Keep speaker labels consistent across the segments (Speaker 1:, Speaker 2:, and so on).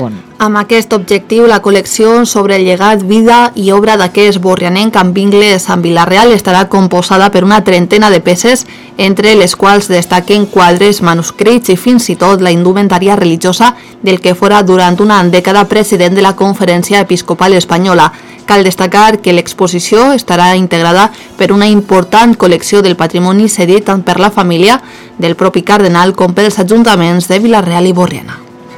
Speaker 1: Chacón.
Speaker 2: Amb aquest objectiu, la col·lecció sobre el llegat, vida i obra d'aquest borrianenc amb vincles amb Vila-real estarà composada per una trentena de peces, entre les quals destaquen quadres, manuscrits i fins i tot la indumentària religiosa del que fora durant una dècada president de la Conferència Episcopal Espanyola. Cal destacar que l'exposició estarà integrada per una important col·lecció del patrimoni cedit tant per la família del propi cardenal com pels ajuntaments de Vila-real i Borriana.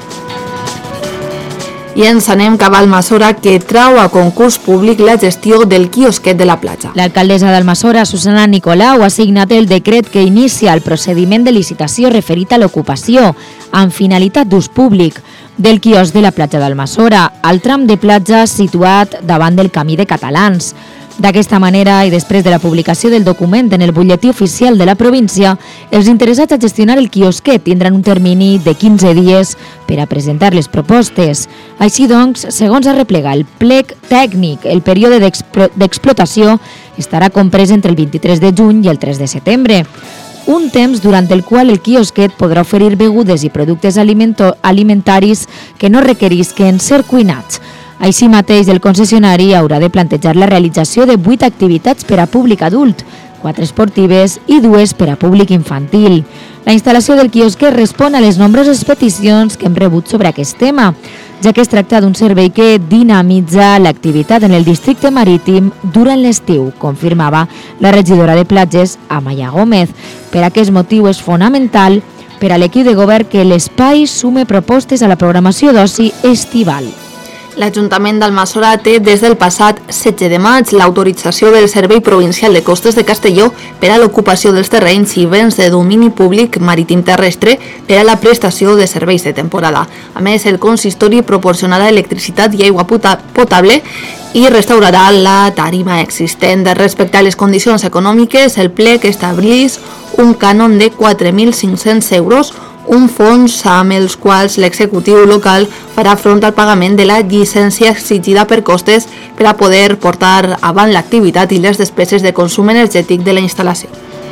Speaker 2: I ens anem cap a Almassora, que trau a concurs públic la gestió del quiosquet de la platja.
Speaker 1: L'alcaldessa d'Almassora, Susana Nicolau, ha signat el decret que inicia el procediment de licitació referit a l'ocupació amb finalitat d'ús públic del quiosc de la platja d'Almassora, al tram de platja situat davant del Camí de Catalans. D'aquesta manera, i després de la publicació del document en el butlletí oficial de la província, els interessats a gestionar el quiosquet tindran un termini de 15 dies per a presentar les propostes. Així doncs, segons arreplega el plec tècnic, el període d'explotació estarà comprès entre el 23 de juny i el 3 de setembre. Un temps durant el qual el quiosquet podrà oferir begudes i productes alimentaris que no requerisquen ser cuinats. Així mateix, el concessionari haurà de plantejar la realització de 8 activitats per a públic adult, 4 esportives i 2 per a públic infantil. La instal·lació del quiosquet respon a les nombroses peticions que hem rebut sobre aquest tema, ja que es tracta d'un servei que dinamitza l'activitat en el districte marítim durant l'estiu, confirmava la regidora de platges, Amaya Gómez. Per aquest motiu és fonamental per a l'equip de govern que l'espai sume propostes a la programació d'oci estival.
Speaker 2: L'Ajuntament d'Almassora té des del passat 16 de maig l'autorització del Servei Provincial de Costes de Castelló per a l'ocupació dels terrenys i béns de domini públic marítim terrestre per a la prestació de serveis de temporada. A més, el consistori proporcionarà electricitat i aigua potable i restaurarà la tarima existent. Respecte a les condicions econòmiques, el plec estableix un cànon de 4.500 euros, un fons amb els quals l'executiu local farà front al pagament de la llicència exigida per costes per a poder portar avant l'activitat i les despeses de consum energètic de la instal·lació.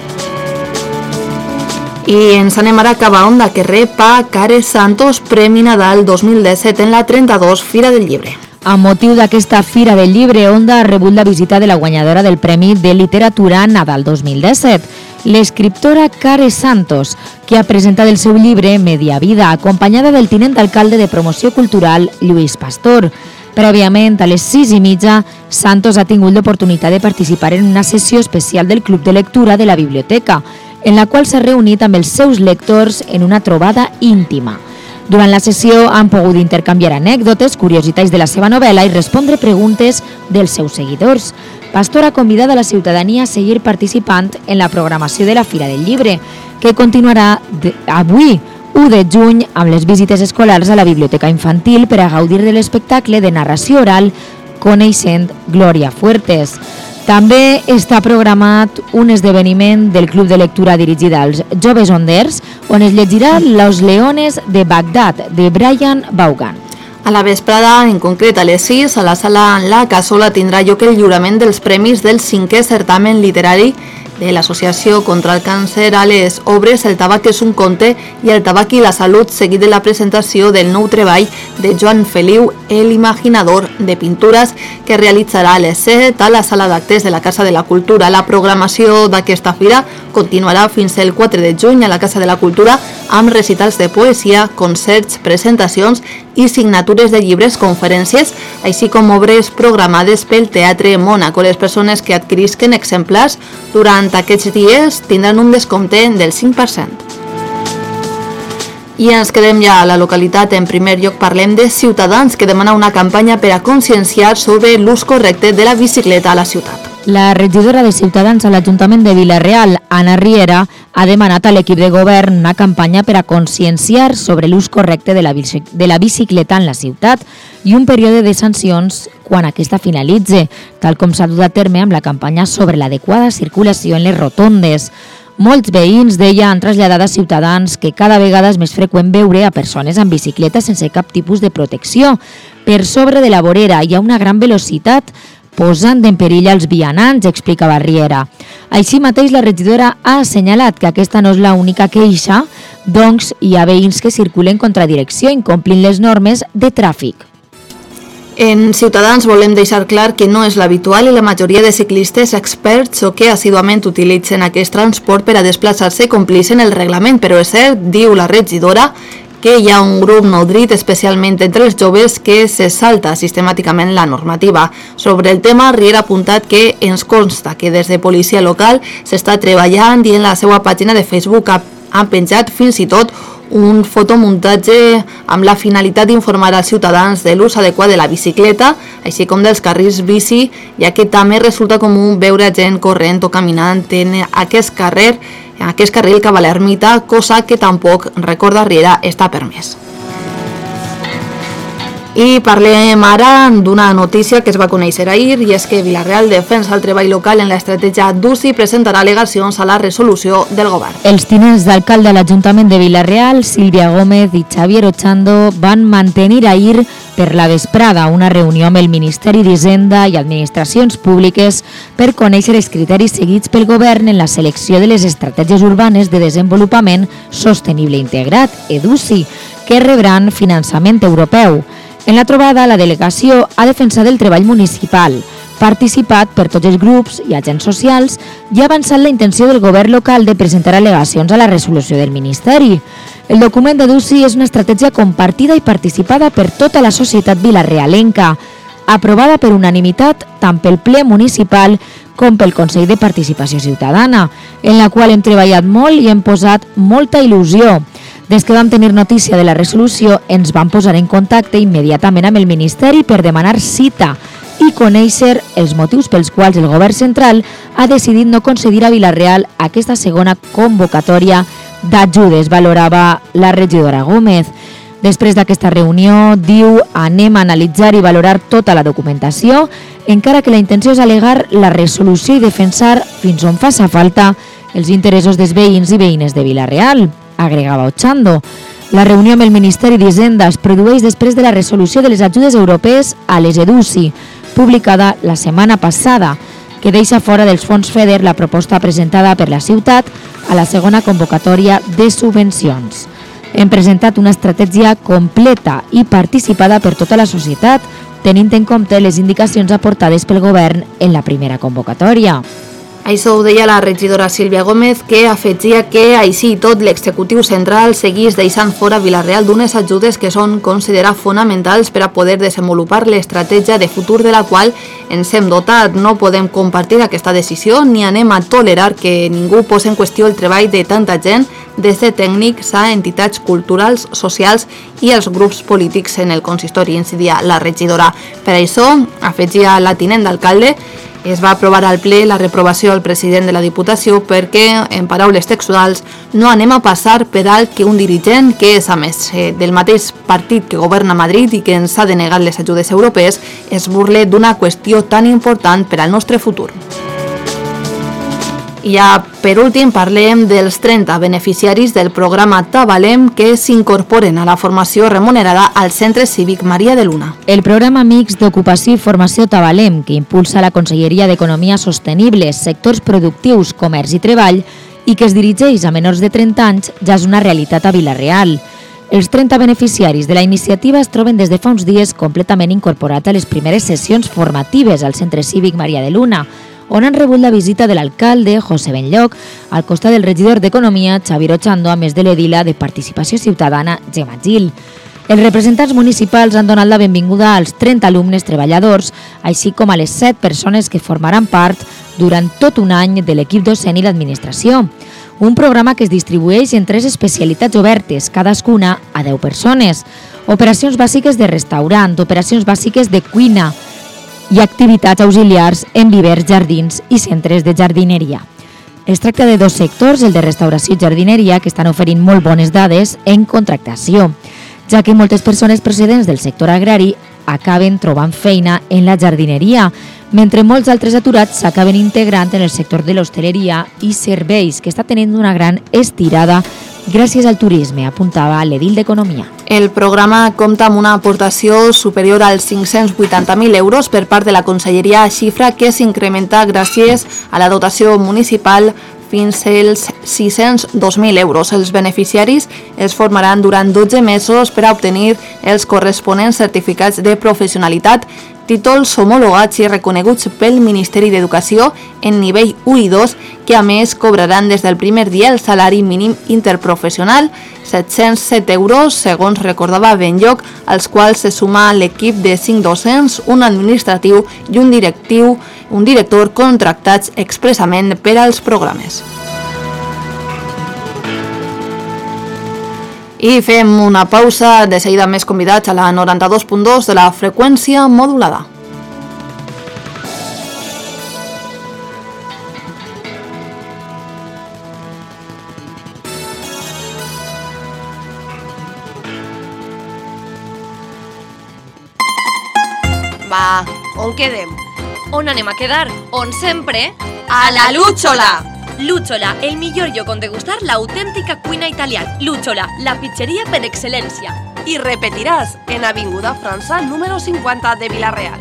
Speaker 2: I ens anem ara cap a Onda, que rep a Cares Santos Premi Nadal 2017 en la 32 Fira del Llibre.
Speaker 1: A motiu d'aquesta Fira del Llibre, Onda ha rebut la visita de la guanyadora del Premi de Literatura Nadal 2017, l'escriptora Cares Santos, que ha presentat el seu llibre Media Vida, acompanyada del tinent alcalde de Promoció Cultural, Lluís Pastor. Prèviament, a les 6:30, Santos ha tingut l'oportunitat de participar en una sessió especial del Club de Lectura de la Biblioteca, en la qual s'ha reunit amb els seus lectors en una trobada íntima. Durant la sessió han pogut intercanviar anècdotes, curiositats de la seva novel·la i respondre preguntes dels seus seguidors. Pastor ha convidat a la ciutadania a seguir participant en la programació de la Fira del Llibre, que continuarà avui, 1 de juny, amb les visites escolars a la Biblioteca Infantil per a gaudir de l'espectacle de narració oral Coneixent Glòria Fuertes. També està programat un esdeveniment del Club de Lectura dirigit als joves onders, on es llegirà Los Leones de Bagdad, de Brian Vaughan.
Speaker 2: A la vesprada, en concret a les 6, a la sala La Cassola tindrà lloc el lliurament dels premis del 5è certamen literari de l'Associació contra el Càncer a les obres El tabac és un conte i El tabac i la salut, seguit de la presentació del nou treball de Joan Feliu, El imaginador de pintures, que realitzarà a les 7 a la sala d'actes de la Casa de la Cultura. La programació d'aquesta fira continuarà fins el 4 de juny a la Casa de la Cultura amb recitals de poesia, concerts, presentacions i signatures de llibres, conferències, així com obres programades pel Teatre Mònaco. Les persones que adquirisquen exemplars durant aquests dies tindran un descompte del 5%. I ens quedem ja a la localitat. En primer lloc parlem de Ciutadans, que demana una campanya per a conscienciar sobre l'ús correcte de la bicicleta a la ciutat.
Speaker 1: La regidora de Ciutadans a l'Ajuntament de Vila-real, Anna Riera, ha demanat a l'equip de govern una campanya per a conscienciar sobre l'ús correcte de la bicicleta en la ciutat i un període de sancions quan aquesta finalitze, tal com s'ha dut a terme amb la campanya sobre l'adequada circulació en les rotondes. Molts veïns, deia, han traslladat a Ciutadans que cada vegada és més freqüent veure a persones amb bicicleta sense cap tipus de protecció. Per sobre de la vorera hi ha una gran velocitat posant en perill els vianants, explicava Riera. Així mateix, la regidora ha assenyalat que aquesta no és l'única queixa, doncs hi ha veïns que circulen contra direcció incomplint les normes de tràfic.
Speaker 2: En Ciutadans volem deixar clar que no és l'habitual i la majoria de ciclistes experts o que assíduament utilitzen aquest transport per a desplaçar-se complixen el reglament, però és cert, diu la regidora, que hi ha un grup nodrit, especialment entre els joves, que se salta sistemàticament la normativa. Sobre el tema, Riera ha apuntat que ens consta que des de policia local s'està treballant i en la seva pàgina de Facebook han penjat fins i tot un fotomuntatge amb la finalitat d'informar als ciutadans de l'ús adequat de la bicicleta, així com dels carrils bici, ja que també resulta comú veure gent corrent o caminant en aquest carril cap a l'ermita, cosa que tampoc, recorda Riera, està permès. I parlem ara d'una notícia que es va conèixer ahir, i és que Vila-real defensa el treball local en l'estratègia d'UCI i presentarà al·legacions a la resolució del govern.
Speaker 1: Els tinents d'alcalde a l'Ajuntament de Vila-real, Sílvia Gómez i Xavier Ochando, van mantenir ahir per la vesprada una reunió amb el Ministeri d'Hisenda i Administracions Públiques per conèixer els criteris seguits pel govern en la selecció de les estratègies urbanes de desenvolupament sostenible integrat, EDUCI, que rebran finançament europeu. En la trobada, la delegació ha defensat el treball municipal, participat per tots els grups i agents socials i ha avançat la intenció del govern local de presentar al·legacions a la resolució del Ministeri. El document d'EDUCI és una estratègia compartida i participada per tota la societat vilarealenca, aprovada per unanimitat tant pel ple municipal com pel Consell de Participació Ciutadana, en la qual hem treballat molt i hem posat molta il·lusió. Des que vam tenir notícia de la resolució, ens vam posar en contacte immediatament amb el Ministeri per demanar cita i conèixer els motius pels quals el govern central ha decidit no concedir a Vila-real aquesta segona convocatòria d'ajudes, valorava la regidora Gómez. Després d'aquesta reunió, diu, anem a analitzar i valorar tota la documentació, encara que la intenció és al·legar la resolució i defensar, fins on faça falta, els interessos dels veïns i veïnes de Vila-real, agregava Ochando. La reunió amb el Ministeri d'Hisenda es produeix després de la resolució de les ajudes europees a les EDUCI, publicada la setmana passada, que deixa fora dels fons FEDER la proposta presentada per la ciutat a la segona convocatòria de subvencions. Hem presentat una estratègia completa i participada per tota la societat, tenint en compte les indicacions aportades pel govern en la primera convocatòria.
Speaker 2: Això ho deia la regidora Sílvia Gómez, que afegia que, així i tot, l'executiu central seguís deixant fora Vila-real d'unes ajudes que són considerades fonamentals per a poder desenvolupar l'estratègia de futur de la qual ens hem dotat. No podem compartir aquesta decisió ni anem a tolerar que ningú posi en qüestió el treball de tanta gent, des de tècnics a entitats culturals, socials i els grups polítics en el consistori, incidia la regidora. Per això, afegia la tinent d'alcalde, es va aprovar al ple la reprovació al president de la Diputació perquè, en paraules textuals, no anem a passar per alt que un dirigent que és, a més, del mateix partit que governa Madrid i que ens ha denegat les ajudes europees, es burle d'una qüestió tan important per al nostre futur. I ja, per últim, parlem dels 30 beneficiaris del programa Tavalem que s'incorporen a la formació remunerada al Centre Cívic Maria de Luna.
Speaker 1: El programa mixt d'ocupació i formació Tavalem, que impulsa la Conselleria d'Economia Sostenible, sectors productius, comerç i treball, i que es dirigeix a menors de 30 anys, ja és una realitat a Vila-real. Els 30 beneficiaris de la iniciativa es troben des de fa uns dies completament incorporats a les primeres sessions formatives al Centre Cívic Maria de Luna, on han rebut la visita de l'alcalde, José Benlloc, al costat del regidor d'Economia, Xavier Ochando, a més de l'edila de Participació Ciutadana, Gemma Gil. Els representants municipals han donat la benvinguda als 30 alumnes treballadors, així com a les 7 persones que formaran part durant tot un any de l'equip docent i l'administració. Un programa que es distribueix en 3 especialitats obertes, cadascuna a 10 persones. Operacions bàsiques de restaurant, operacions bàsiques de cuina, i activitats auxiliars en vivers, jardins i centres de jardineria. Es tracta de 2 sectors, el de restauració i jardineria, que estan oferint molt bones dades en contractació, ja que moltes persones procedents del sector agrari acaben trobant feina en la jardineria, mentre molts altres aturats s'acaben integrant en el sector de l'hostaleria i serveis, que està tenint una gran estirada gràcies al turisme, apuntava l'edil d'Economia.
Speaker 2: El programa compta amb una aportació superior als 580.000 euros per part de la Conselleria, xifra que s'incrementa gràcies a la dotació municipal fins als 602.000 euros. Els beneficiaris es formaran durant 12 mesos per a obtenir els corresponents certificats de professionalitat, títols homologats i reconeguts pel Ministeri d'Educació en nivell 1 i 2, que a més cobraran des del primer dia el salari mínim interprofessional, 707 euros, segons recordava Benlloc, als quals se suma l'equip de 5 docents, un administratiu i un director contractats expressament per als programes. I fem una pausa, de seguida més convidats a la 92.2 de la freqüència modulada.
Speaker 3: Va, on quedem? On anem a quedar? On sempre? A la Lucciola! Lucciola, el millor lloc on degustar l'autèntica cuina italiana. Lucciola, la pizzeria per excel·lència.
Speaker 4: Y repetirás en Avinguda França número 50 de Villarreal.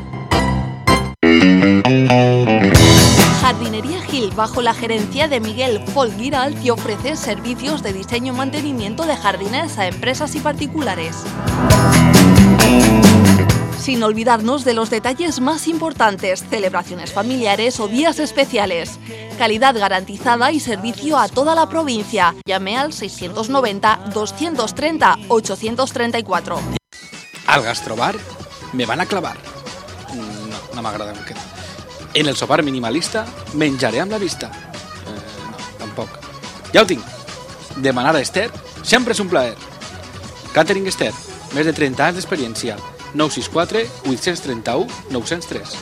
Speaker 4: Jardinería Gil, bajo la gerencia de Miguel Folguiral, te ofrece servicios de diseño y mantenimiento de jardines a empresas y particulares. Sin olvidarnos de los detalles más importantes, celebraciones familiares o días especiales. Calidad garantizada y servicio a toda la provincia. Llame al 690-230-834.
Speaker 5: Al gastrobar me van a clavar. No m'agrada aquest. En el sopar minimalista menjaré amb la vista. No, tampoc. Ja ho tinc. Demanar a Esther sempre és un plaer. Catering Esther, més de 30 anys d'experiència. 964 831 903.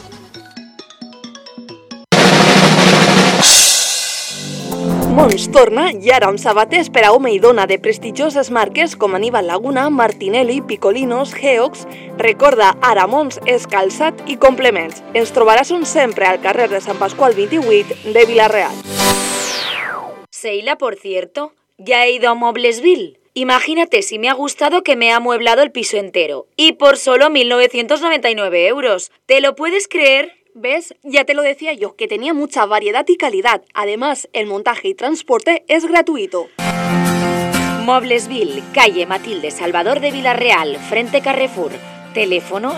Speaker 4: Mons torna i ara amb sabates per a home i dona de prestigioses marques com Aníbal Laguna, Martinelli, Picolinos, Geox. Recorda, ara Mons és calçat i complements. Ens trobaràs on sempre al carrer de Sant Pasqual 28 de Villarreal.
Speaker 6: Seila, por cierto, ya he ido a Mueblesville. Imagínate si me ha gustado que me ha amueblado el piso entero. Y por solo 1.999 euros. ¿Te lo puedes creer?
Speaker 4: ¿Ves? Ya te lo decía yo, que tenía mucha variedad y calidad. Además, el montaje y transporte es gratuito.
Speaker 6: Mueblesville, calle Matilde Salvador de Villarreal, frente Carrefour. Teléfono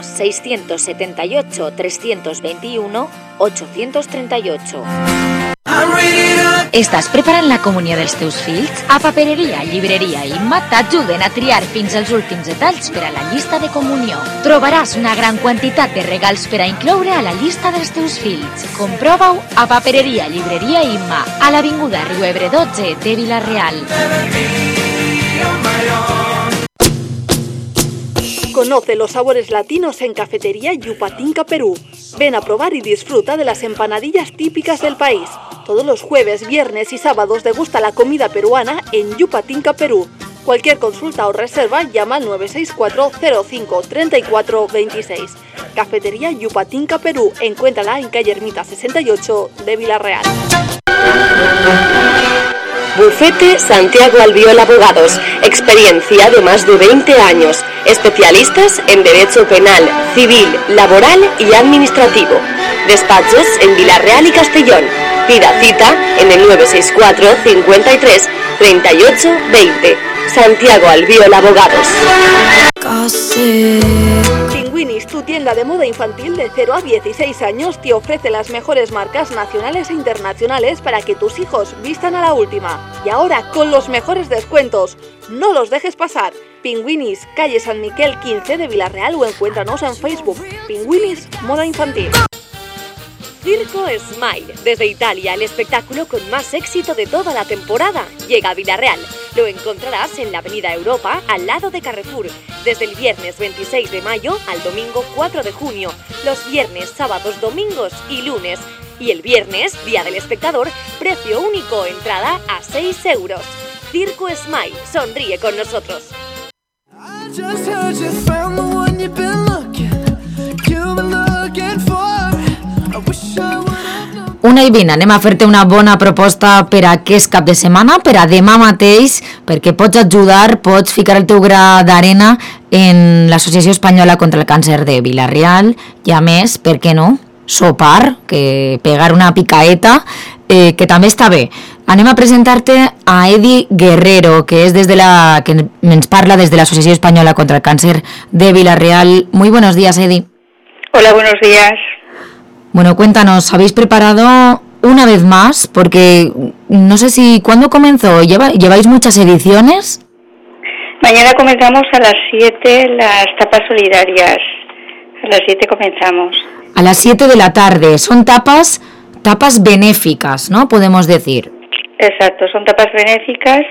Speaker 6: 674-321-838.
Speaker 1: Estàs preparant la comunió dels teus fills? A Papereria, Llibreria i Imma t'ajuden a triar fins als últims detalls per a la llista de comunió. Trobaràs una gran quantitat de regals per a incloure a la llista dels teus fills. Comprova-ho a Papereria, Llibreria i Imma, a l'Avinguda Riu Ebre 12 de Villarreal.
Speaker 4: Conoce los sabores latinos en Cafetería Yupatinca Perú. Ven a probar y disfruta de las empanadillas típicas del país. Todos los jueves, viernes y sábados degusta la comida peruana en Yupatinca Perú. Cualquier consulta o reserva llama al 964 05 34 26. Cafetería Yupatinca Perú. Encuéntrala en calle Ermita 68 de Villarreal.
Speaker 7: Bufete Santiago Albiol Abogados, experiencia de más de 20 años, especialistas en derecho penal, civil, laboral y administrativo. Despachos en Villarreal y Castellón. Pida cita en el 964 53 38 20. Santiago Albiol Abogados.
Speaker 4: Pinguinis, tu tienda de moda infantil de 0 a 16 años, te ofrece las mejores marcas nacionales e internacionales para que tus hijos vistan a la última. Y ahora con los mejores descuentos. No los dejes pasar. Pinguinis, calle San Miquel 15 de Villarreal o encuéntranos en Facebook. Pinguinis, moda infantil.
Speaker 6: Circo Smile. Desde Italia, el espectáculo con más éxito de toda la temporada llega a Villarreal. Lo encontrarás en la Avenida Europa, al lado de Carrefour, desde el viernes 26 de mayo al domingo 4 de junio, los viernes, sábados, domingos y lunes. Y el viernes, Día del Espectador, precio único, entrada a 6 euros. Circo Smile, sonríe con nosotros.
Speaker 1: Una i 20, anem a fer-te una bona proposta per a aquest cap de setmana, per a demà mateix, perquè pots ajudar, pots ficar el teu gra d'arena en l'Associació Espanyola contra el Càncer de Vila-real i, a més, per què no, sopar, que pegar una picaeta, que també està bé. Anem a presentar-te a Edi Guerrero, que és que ens parla des de l'Associació Espanyola contra el Càncer de Vila-real. Muy buenos días, Edi.
Speaker 8: Hola, buenos días.
Speaker 1: Bueno, cuéntanos, ¿habéis preparado una vez más? Porque no sé si... ¿Cuándo comenzó? ¿Lleváis muchas ediciones?
Speaker 8: Mañana comenzamos a las 7 las tapas solidarias. A las 7 comenzamos.
Speaker 1: A las 7 de la tarde. Son tapas benéficas, ¿no? Podemos decir.
Speaker 8: Exacto, son tapas benéficas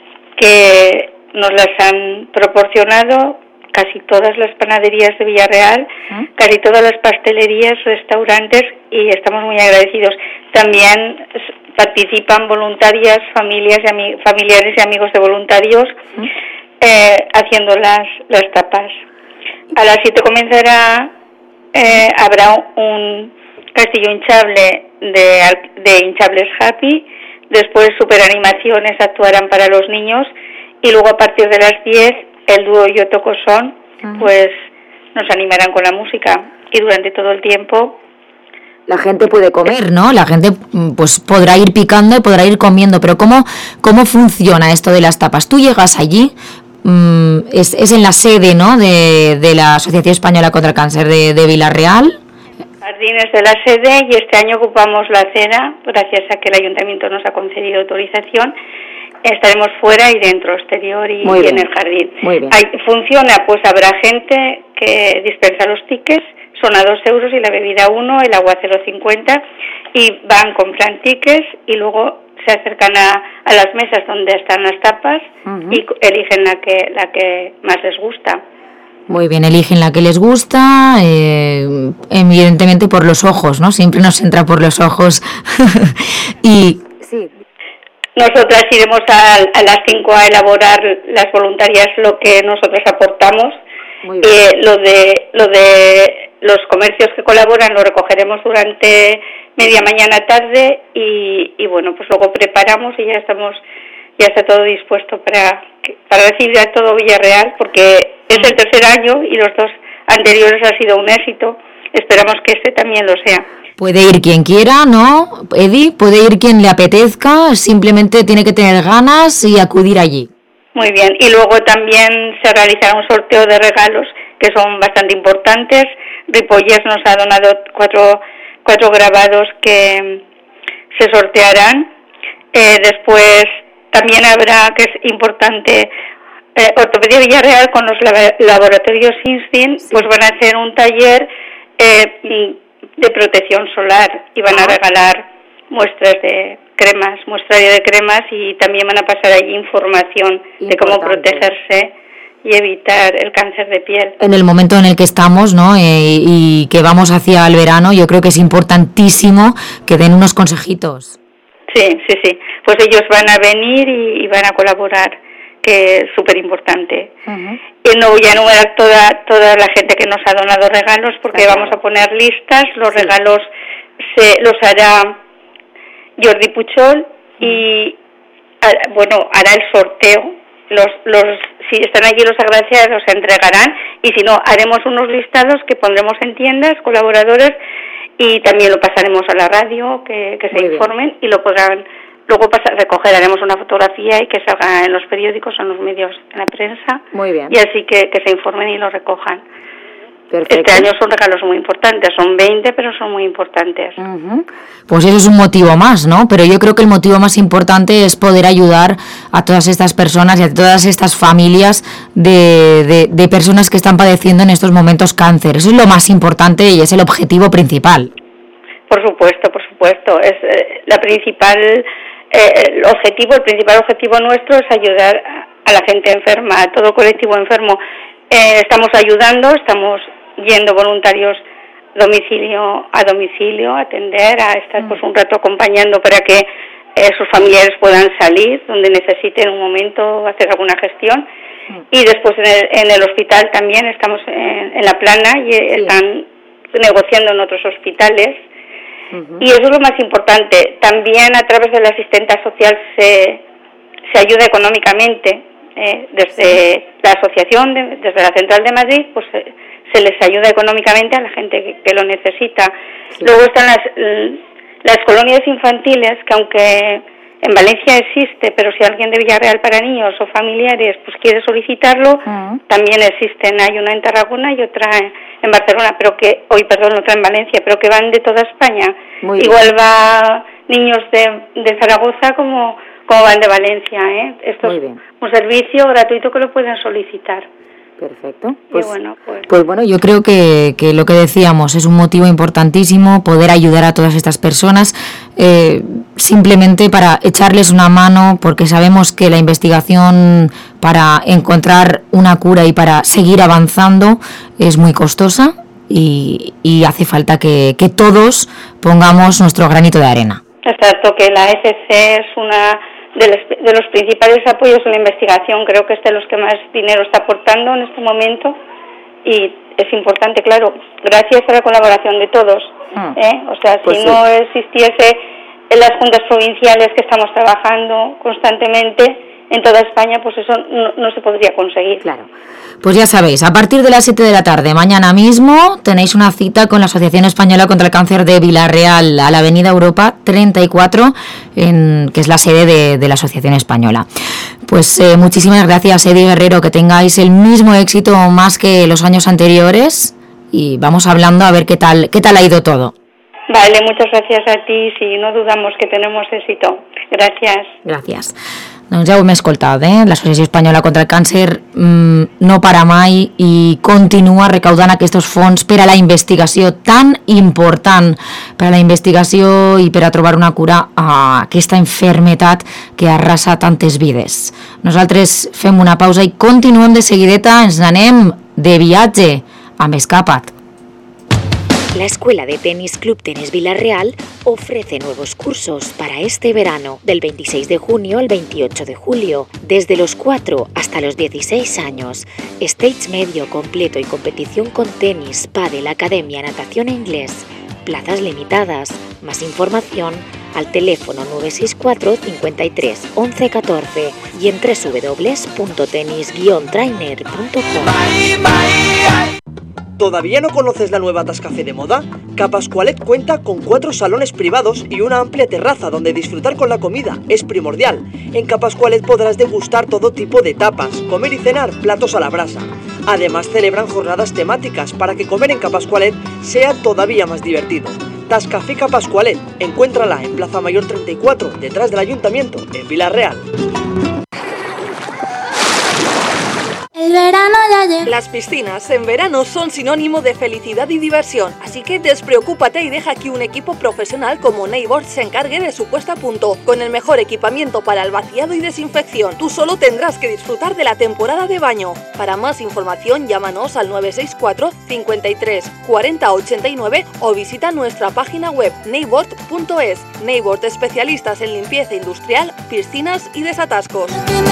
Speaker 8: que nos las han proporcionado casi todas las panaderías de Villarreal, casi todas las pastelerías, restaurantes, y estamos muy agradecidos. También participan voluntarias, familiares y amigos de voluntarios haciendo las tapas. A las 7 comenzará, habrá un castillo hinchable de hinchables Happy, después superanimaciones actuarán para los niños y luego a partir de las 10 el dúo Yo Toco Son pues nos animarán con la música y durante todo el tiempo
Speaker 1: la gente puede comer, ¿no? La gente pues podrá ir picando y podrá ir comiendo, pero ¿cómo funciona esto de las tapas? Tú llegas allí, es en la sede, ¿no? de la Asociación Española contra el Cáncer de Vila-real.
Speaker 8: Jardines de la sede, y este año ocupamos la acera gracias a que el ayuntamiento nos ha concedido autorización. Estaremos fuera y dentro, exterior y en el jardín.
Speaker 1: Muy bien.
Speaker 8: Funciona, pues habrá gente que dispensa los tickets, son a 2 euros y la bebida 1, el agua 0,50, y van, compran tickets y luego se acercan a las mesas donde están las tapas y eligen la que más les gusta.
Speaker 1: Muy bien, eligen la que les gusta, evidentemente por los ojos, ¿no? Siempre nos entra por los ojos. Y sí.
Speaker 8: Nosotras iremos a las 5 a elaborar las voluntarias lo que nosotros aportamos. Lo de los comercios que colaboran lo recogeremos durante media mañana tarde y bueno, pues luego preparamos y ya está todo dispuesto para recibir a todo Villarreal, porque es el tercer año y los 2 anteriores ha sido un éxito. Esperamos que este también lo sea.
Speaker 1: Puede ir quien quiera, ¿no, Edi? Puede ir quien le apetezca, simplemente tiene que tener ganas y acudir allí.
Speaker 8: Muy bien, y luego también se realizará un sorteo de regalos que son bastante importantes. Ripollès nos ha donado cuatro grabados que se sortearán. Después también habrá, que es importante, Ortopedia Villarreal con los laboratorios Instinct, pues van a hacer un taller de protección solar y van a regalar muestrario de cremas, y también van a pasar allí información de cómo protegerse y evitar el cáncer de piel.
Speaker 1: En el momento en el que estamos, ¿no? Y que vamos hacia el verano, yo creo que es importantísimo que den unos consejitos.
Speaker 8: Sí. Pues ellos van a venir y van a colaborar, que es súper importante. Y no voy a enumerar toda la gente que nos ha donado regalos, porque vamos a poner listas. Los regalos los hará Jordi Puchol y hará el sorteo. Si están allí los agraciados se entregarán, y si no, haremos unos listados que pondremos en tiendas, colaboradores, y también lo pasaremos a la radio, que se informen y lo podrán luego recoger. Haremos una fotografía y que salga en los periódicos, en los medios, en la prensa.
Speaker 1: Muy bien.
Speaker 8: Y así que se informen y lo recojan.
Speaker 1: Perfecto.
Speaker 8: Este año son regalos muy importantes, son 20, pero son muy importantes.
Speaker 1: Pues eso es un motivo más, ¿no? Pero yo creo que el motivo más importante es poder ayudar a todas estas personas y a todas estas familias de personas que están padeciendo en estos momentos cáncer. Eso es lo más importante y es el objetivo principal.
Speaker 8: Por supuesto. Es el principal objetivo nuestro es ayudar a la gente enferma, a todo colectivo enfermo. Estamos ayudando, estamos yendo voluntarios domicilio a domicilio a atender, a estar pues un rato acompañando para que sus familiares puedan salir donde necesiten un momento hacer alguna gestión. Y después en el hospital también estamos en la plana y están negociando en otros hospitales. Y eso es lo más importante. También a través de la asistenta social se se ayuda económicamente desde la asociación, desde la Central de Madrid, pues se les ayuda económicamente a la gente que lo necesita. Sí. Luego están las colonias infantiles, que aunque en Valencia existe, pero si alguien de Villarreal para niños o familiares pues quiere solicitarlo, también existen. Hay una en Tarragona y otra en Barcelona, otra en Valencia, pero que van de toda España. Igual va niños de Zaragoza como van de Valencia, ¿eh? Esto es un servicio gratuito que lo pueden solicitar.
Speaker 1: Perfecto.
Speaker 8: Pues
Speaker 1: bueno, yo creo que lo que decíamos es un motivo importantísimo, poder ayudar a todas estas personas, simplemente para echarles una mano, porque sabemos que la investigación para encontrar una cura y para seguir avanzando es muy costosa y hace falta que todos pongamos nuestro granito de arena.
Speaker 8: Exacto, que la ECC es una de los principales apoyos en la investigación. Creo que es de los que más dinero está aportando en este momento y es importante, claro, gracias a la colaboración de todos. O sea, si no existiese en las juntas provinciales que estamos trabajando constantemente en toda España, pues eso no se podría conseguir.
Speaker 1: Claro. Pues ya sabéis, a partir de las 7 de la tarde, mañana mismo, tenéis una cita con la Asociación Española contra el Cáncer de Villarreal, a la Avenida Europa 34, que es la sede de la Asociación Española. Pues muchísimas gracias, Edi Guerrero, que tengáis el mismo éxito más que los años anteriores y vamos hablando a ver qué tal ha ido todo.
Speaker 8: Vale, muchas gracias a ti, sí, no dudamos que tenemos éxito. Gràcies.
Speaker 1: Gràcies. Doncs ja ho hem escoltat, l'Associació Espanyola contra el Càncer no para mai i continua recaudant aquests fons per a la investigació tan important, per a la investigació i per a trobar una cura a aquesta enfermetat que arrasa tantes vides. Nosaltres fem una pausa i continuem de seguideta, ens n'anem de viatge amb Escapa't.
Speaker 9: La Escuela de Tenis Club Tenis Villarreal ofrece nuevos cursos para este verano, del 26 de junio al 28 de julio, desde los 4 hasta los 16 años. Stage medio completo y competición con tenis, pádel, academia, natación e inglés. Plazas limitadas. Más información al teléfono 964 53 11 14 y en www.tenis-trainer.com.
Speaker 10: ¿Todavía no conoces la nueva Tascafé de moda? Ca Pascualet cuenta con 4 salones privados y una amplia terraza donde disfrutar con la comida es primordial. En Ca Pascualet podrás degustar todo tipo de tapas, comer y cenar platos a la brasa. Además celebran jornadas temáticas para que comer en Ca Pascualet sea todavía más divertido. Tascafé Ca Pascualet, encuéntrala en Plaza Mayor 34, detrás del Ayuntamiento, en Villarreal.
Speaker 4: El verano ya llegó. Las piscinas en verano son sinónimo de felicidad y diversión, así que despreocúpate y deja que un equipo profesional como Neighbor se encargue de su puesta a punto, con el mejor equipamiento para el vaciado y desinfección. Tú solo tendrás que disfrutar de la temporada de baño. Para más información, llámanos al 964 53 40 89 o visita nuestra página web neighbor.es. Neighbor, especialistas en limpieza industrial, piscinas y desatascos.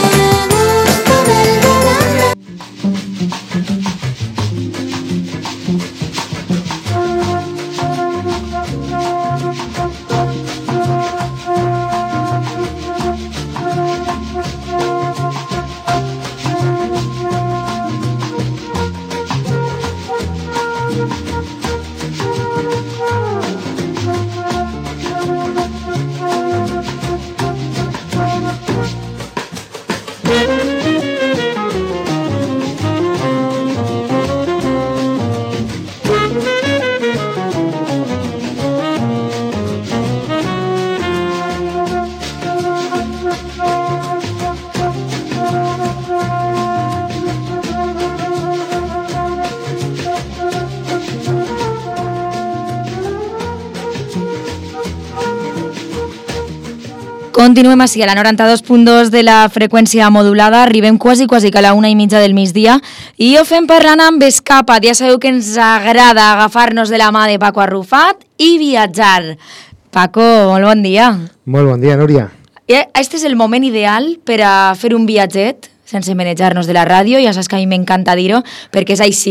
Speaker 1: Continuem així a la 92.2 de la freqüència modulada, arribem quasi que a la 1:30 del migdia i ho fem parlant amb Escapa't. Ja sabeu que ens agrada agafar-nos de la mà de Paco Arrufat i viatjar. Paco, molt bon dia.
Speaker 11: Molt bon dia, Núria.
Speaker 1: Este és el moment ideal per a fer un viatget sense manejar-nos de la ràdio, ja saps que a mi m'encanta dir-ho, perquè és així.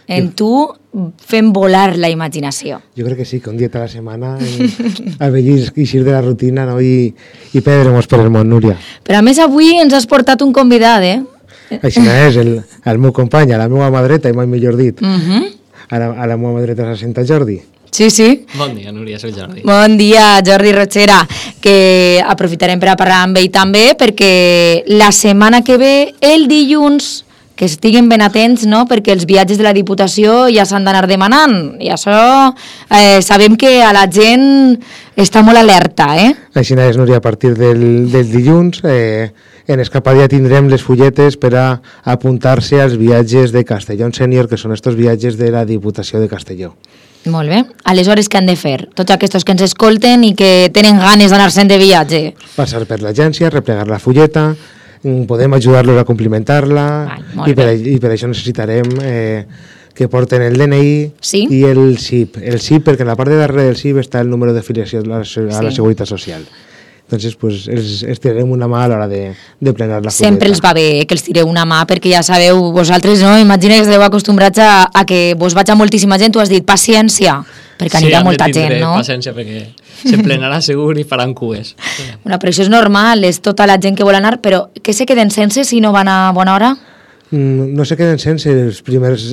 Speaker 1: en tu fent volar la imaginació.
Speaker 11: Jo crec que sí, que un dia a la setmana a vellir i eixir de la rutina, no? I perdre-nos per el món, Núria.
Speaker 1: Però a més avui ens has portat un convidat,
Speaker 11: Així és, el meu company, a la meva mà dreta, i mai millor dit. A la meva mà dreta és Sant Jordi.
Speaker 1: Sí, sí.
Speaker 12: Bon dia, Núria, soc Jordi.
Speaker 1: Bon dia, Jordi Rochera, que aprofitarem per a parlar amb ell també, perquè la setmana que ve, el dilluns, que estiguin ben atents, no?, perquè els viatges de la Diputació ja s'han d'anar demanant, i això sabem que a la gent està molt alerta,
Speaker 11: Així és, Núria, a partir del dilluns, en Escapadia tindrem les fulletes per a apuntar-se als viatges de Castelló Sènior, que són estos viatges de la Diputació de Castelló.
Speaker 1: Molt bé. Aleshores, què han de fer? Tots aquests que ens escolten i que tenen ganes d'anar-se'n de viatge.
Speaker 11: Passar per l'agència, replegar la fulleta, podem ajudar-los a complimentar-la, i per això necessitarem que porten el DNI i el CIP. El CIP, perquè en la part de darrere del CIP està el número d'afiliació a la Seguretat Social. Entonces, pues, els tirarem una mà a l'hora de plenar la fulleta.
Speaker 1: Sempre els va bé que els tireu una mà, perquè ja sabeu, vosaltres, no? Imagina que esteu acostumbrats a que vos vaig a moltíssima gent, tu has dit paciència, perquè anirà molta gent, no?
Speaker 12: Sí, paciència, perquè se plenarà segur i faran cues.
Speaker 1: Bueno, però això és normal, és tota la gent que vol anar, però què se queden sense si no van a bona hora?
Speaker 11: No se queden sense, les primeres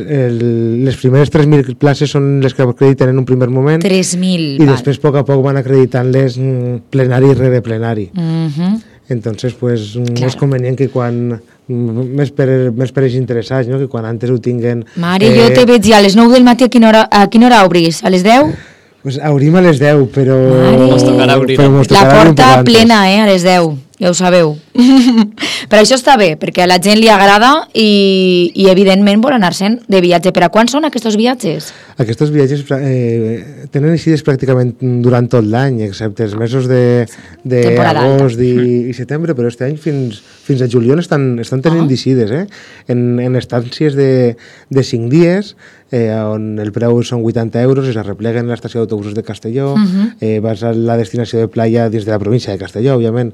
Speaker 11: 3.000 places són les que acrediten en un primer moment
Speaker 1: 3.000,
Speaker 11: i després a poc van acreditant-les plenari rere plenari. Entonces, pues, és convenient que quan més per els interessats, no? Que quan antes ho tinguen...
Speaker 1: Mare, jo te veig ja a les 9 del matí, a quina hora obris? A les 10?
Speaker 11: Pues obrim a les 10, però...
Speaker 12: Mos tocarà obrir.
Speaker 1: La porta plena, a les 10. Ja ho sabeu. Però això està bé, perquè a la gent li agrada i evidentment vol anar-se'n de viatge. Per a quan són aquests viatges?
Speaker 11: Aquests viatges tenen eixides pràcticament durant tot l'any, excepte els mesos d'agost i setembre, però aquest any fins a juliol estan tenint eixides, en estàncies de 5 dies, on el preu són 80 euros, es repleguen a l'estació d'autobusos de Castelló, vas a la destinació de playa dins de la província de Castelló, òbviament,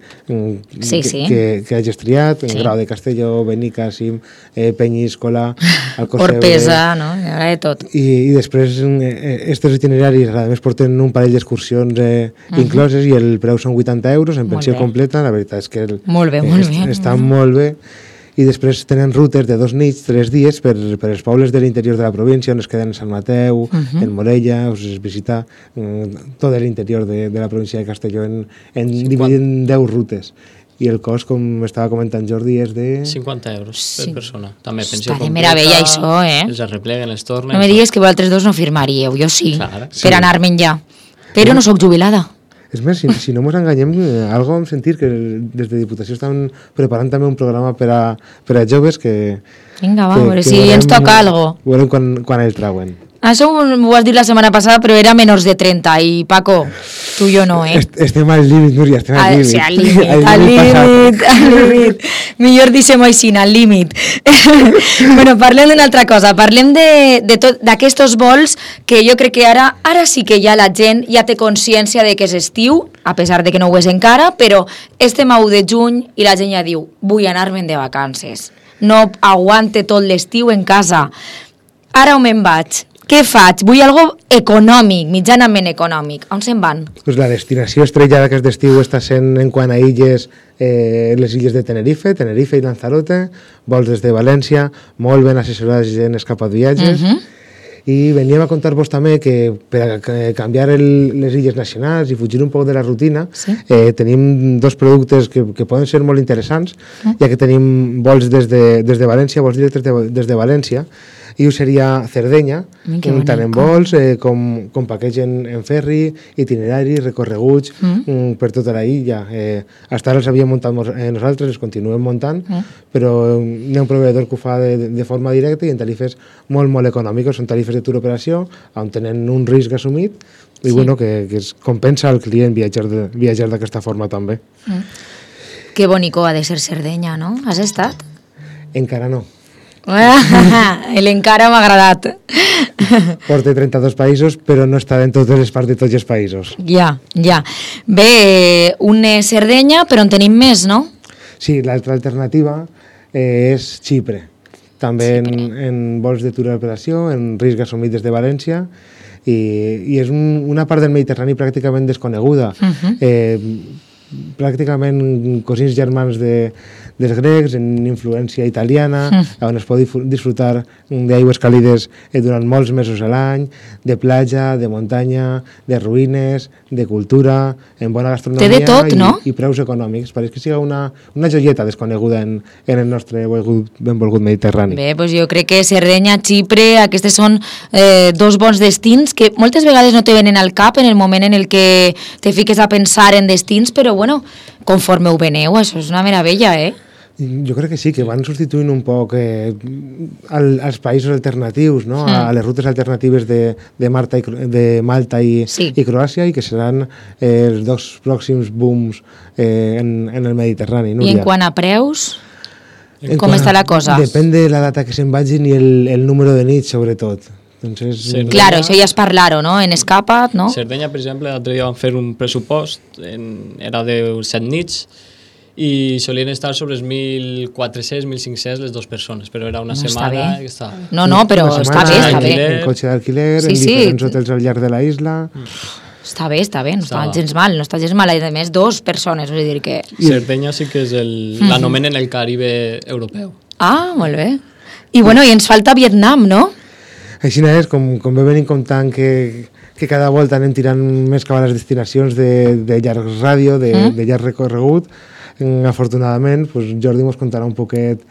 Speaker 11: que hagis triat, en Grau de Castelló, Benica, Cim, Penyíscola, Alcocebre...
Speaker 1: Orpesa, no? Hi haurà de tot.
Speaker 11: I després, aquests itineraris, a més, porten un parell d'excursions incloses i el preu són 80 euros en pensió completa, la veritat és que estan molt bé. I després tenen rutes de 2 nits, 3 dies per els pobles de l'interior de la província, on es queden en Sant Mateu, en Morella, us visita tot l'interior de la província de Castelló dividit en 10 rutes. I el cost, com estava comentant Jordi, és de...
Speaker 12: 50 euros per persona. També pensió
Speaker 1: completa. Està de meravella, això,
Speaker 12: Els arrepleguen, els tornen...
Speaker 1: No me digues que vosaltres dos no firmaríeu, jo sí, per anar-me'n ja. Però no sóc jubilada.
Speaker 11: És més, si no ens enganyem, algo vam sentir que des de Diputació estan preparant també un programa per a joves que...
Speaker 1: Vinga, va, a veure si ens toca algo.
Speaker 11: Veurem quan el trauen.
Speaker 1: Això ho has dit la setmana passada, però era menors de 30, i Paco, tu i jo no,
Speaker 11: Estem al límit, Núria, estem al límit.
Speaker 1: Sí, al límit. Millor deixem-ho així, al límit. Bueno, parlem d'una altra cosa, parlem d'aquests vols que jo crec que ara sí que ja la gent ja té consciència de que és estiu, a pesar de que no ho és encara, però estem a 1 de juny i la gent ja diu, vull anar-me'n de vacances. No aguante tot l'estiu en casa. Ara on me'n vaig? Què faig? Vull algo econòmic, mitjanament econòmic. On se'n van?
Speaker 11: Pues la destinació estrella d'aquest estiu està sent en quant a illes, les illes de Tenerife i Lanzarote, vols des de València, molt ben assessorats en Escapat Viatges, i veníem a contar-vos també que per a canviar les illes nacionals i fugir un poc de la rutina, tenim 2 productes que poden ser molt interessants, ja que tenim vols des de València, vols directes des de València, i ho seria Cerdeña, tant en vols com paquets en ferri, itinerari, recorreguts per tota la illa. Fins ara els havíem muntat nosaltres, els continuem muntant, però hi ha un proveïdor que ho fa de forma directa i en tarifes molt, molt econòmiques. Són tarifes de tour operació, on tenen un risc assumit i bueno, que es compensa al client viatjar d'aquesta forma també.
Speaker 1: Que bonico ha de ser Cerdeña, no? Has estat?
Speaker 11: Encara no.
Speaker 1: L'encara m'ha agradat.
Speaker 11: Porta 32 països, però no està en totes les parts de tots els països.
Speaker 1: Ja. Bé, un és Cerdeña, però en tenim més, no?
Speaker 11: Sí, l'altra alternativa és Xipre. també en vols de Tura d'operació, en risc assumit des de València, i és una part del Mediterrani pràcticament desconeguda. Pràcticament cosins germans dels grecs, en influència italiana, on es pot disfrutar d'aigües càlides durant molts mesos a l'any, de platja, de muntanya, de ruïnes, de cultura, en bona gastronomia.
Speaker 1: Té de tot, no?
Speaker 11: I preus econòmics. Pareix que sigui una joieta desconeguda en el nostre benvolgut Mediterrani.
Speaker 1: Bé, doncs jo crec que Sardenya, Xipre, aquestes són dos bons destins que moltes vegades no te venen al cap en el moment en el que te fiques a pensar en destins, però bueno, conforme ho veneu, això és una meravella,
Speaker 11: Jo crec que sí, que van substituint un poc als països alternatius, no? A les rutes alternatives de Malta i Croàcia, i que seran els dos pròxims booms en el Mediterrani.
Speaker 1: I en quant a preus, com està la cosa?
Speaker 11: Depèn de la data que se'n vagin i el número de nits, sobretot.
Speaker 1: Claro, això ja és parlar-ho, no? En Escapa't, no?
Speaker 12: Sardenya, per exemple, l'altre dia van fer un pressupost, era de 7 nits, i solien estar sobre els 1.400, 1.500 les dues persones, però era una setmana que estava...
Speaker 1: No, però està bé, està bé.
Speaker 11: En cotxe d'alquiler, en diferents hotels al llarg de la isla...
Speaker 1: Està bé, no està gens mal, no està gens mal. A més, 2 persones, vull dir que...
Speaker 12: Sardenya sí que és l'anomenen el Caribe europeu.
Speaker 1: Ah, molt bé. I bueno, i ens falta Vietnam, no?
Speaker 11: Així és, com ve venint comptant que cada volta anem tirant més cap a les destinacions de llarg ràdio, de llarg recorregut. Afortunadament, Jordi mos contarà un poquet...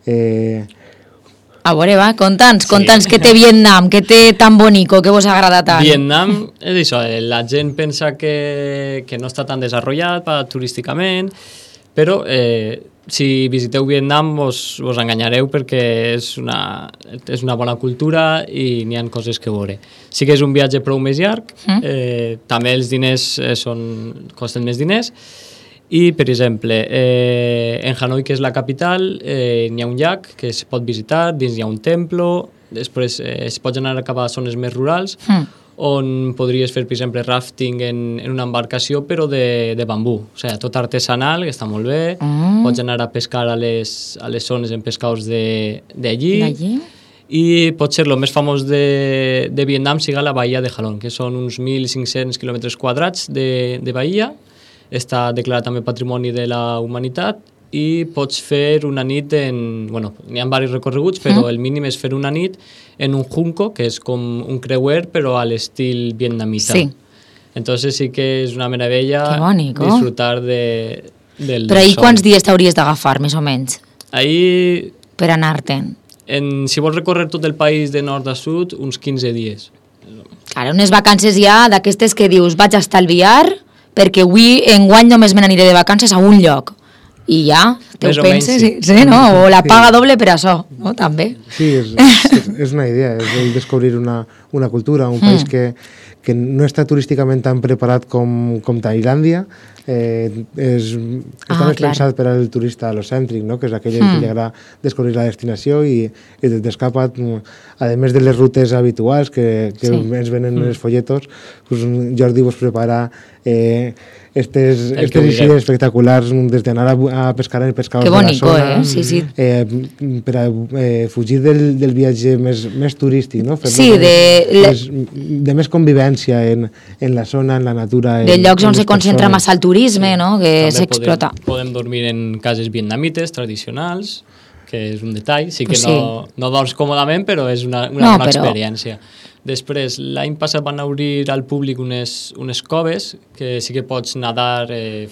Speaker 1: A veure, va, conta'ns què té Vietnam, què té tan bonico, què vos agrada tant.
Speaker 12: Vietnam, és això, la gent pensa que no està tan desenvolupat turísticament, però si visiteu Vietnam vos enganyareu perquè és una bona cultura i n'hi ha coses que veure. Sí que és un viatge prou més llarg, també els diners costen més diners, i, per exemple, en Hanoi, que és la capital, n'hi ha un llac que es pot visitar, dins hi ha un templo, després es pot anar cap a zones més rurals, on podries fer, per exemple, rafting en una embarcació, però de bambú. O sigui, tot artesanal, que està molt bé. Pots anar a pescar a les zones en pescadors d'allí. I potser el més famós de Vietnam siga la bahia de Halong, que són uns 1.500 quilòmetres quadrats de bahia. Està declarat també Patrimoni de la Humanitat i pots fer una nit Bueno, n'hi ha diversos recorreguts, però el mínim és fer una nit en un junco, que és com un creuer, però a l'estil vietnamita. Sí. Entonces sí que és una meravella disfrutar del
Speaker 1: Però ahir quants dies t'hauries d'agafar, més o menys?
Speaker 12: Ahir...
Speaker 1: Per anar-te'n?
Speaker 12: Si vols recórrer tot el país de nord a sud, uns 15 dies.
Speaker 1: Clar, unes vacances ja d'aquestes que dius vaig estalviar perquè enguany només me n'aniré de vacances a un lloc. I ja, te ho penses, no? O la paga doble per això, no? També.
Speaker 11: Sí, és una idea, és el descobrir una cultura, un país que no està turísticament tan preparat com Tailàndia, està més pensat per al turista alocèntric, no? Que és aquell que li agrada descobrir la destinació i d'escapat, a més de les rutes habituals que ens venen en els folletos, Jordi vos prepara estes visites espectaculars des d'anar a pescar en pescadors de la zona,
Speaker 1: sí.
Speaker 11: Per a fugir del viatge més turístic, no?
Speaker 1: Sí,
Speaker 11: de més convivència en la zona, en la natura.
Speaker 1: De llocs on se concentra massa el turisme, no? Que s'explota.
Speaker 12: Podem dormir en cases vietnamites tradicionals, que és un detall, sí que no dors còmodament, però és una bona experiència. Després, l'any passat van obrir al públic unes coves que sí que pots nadar,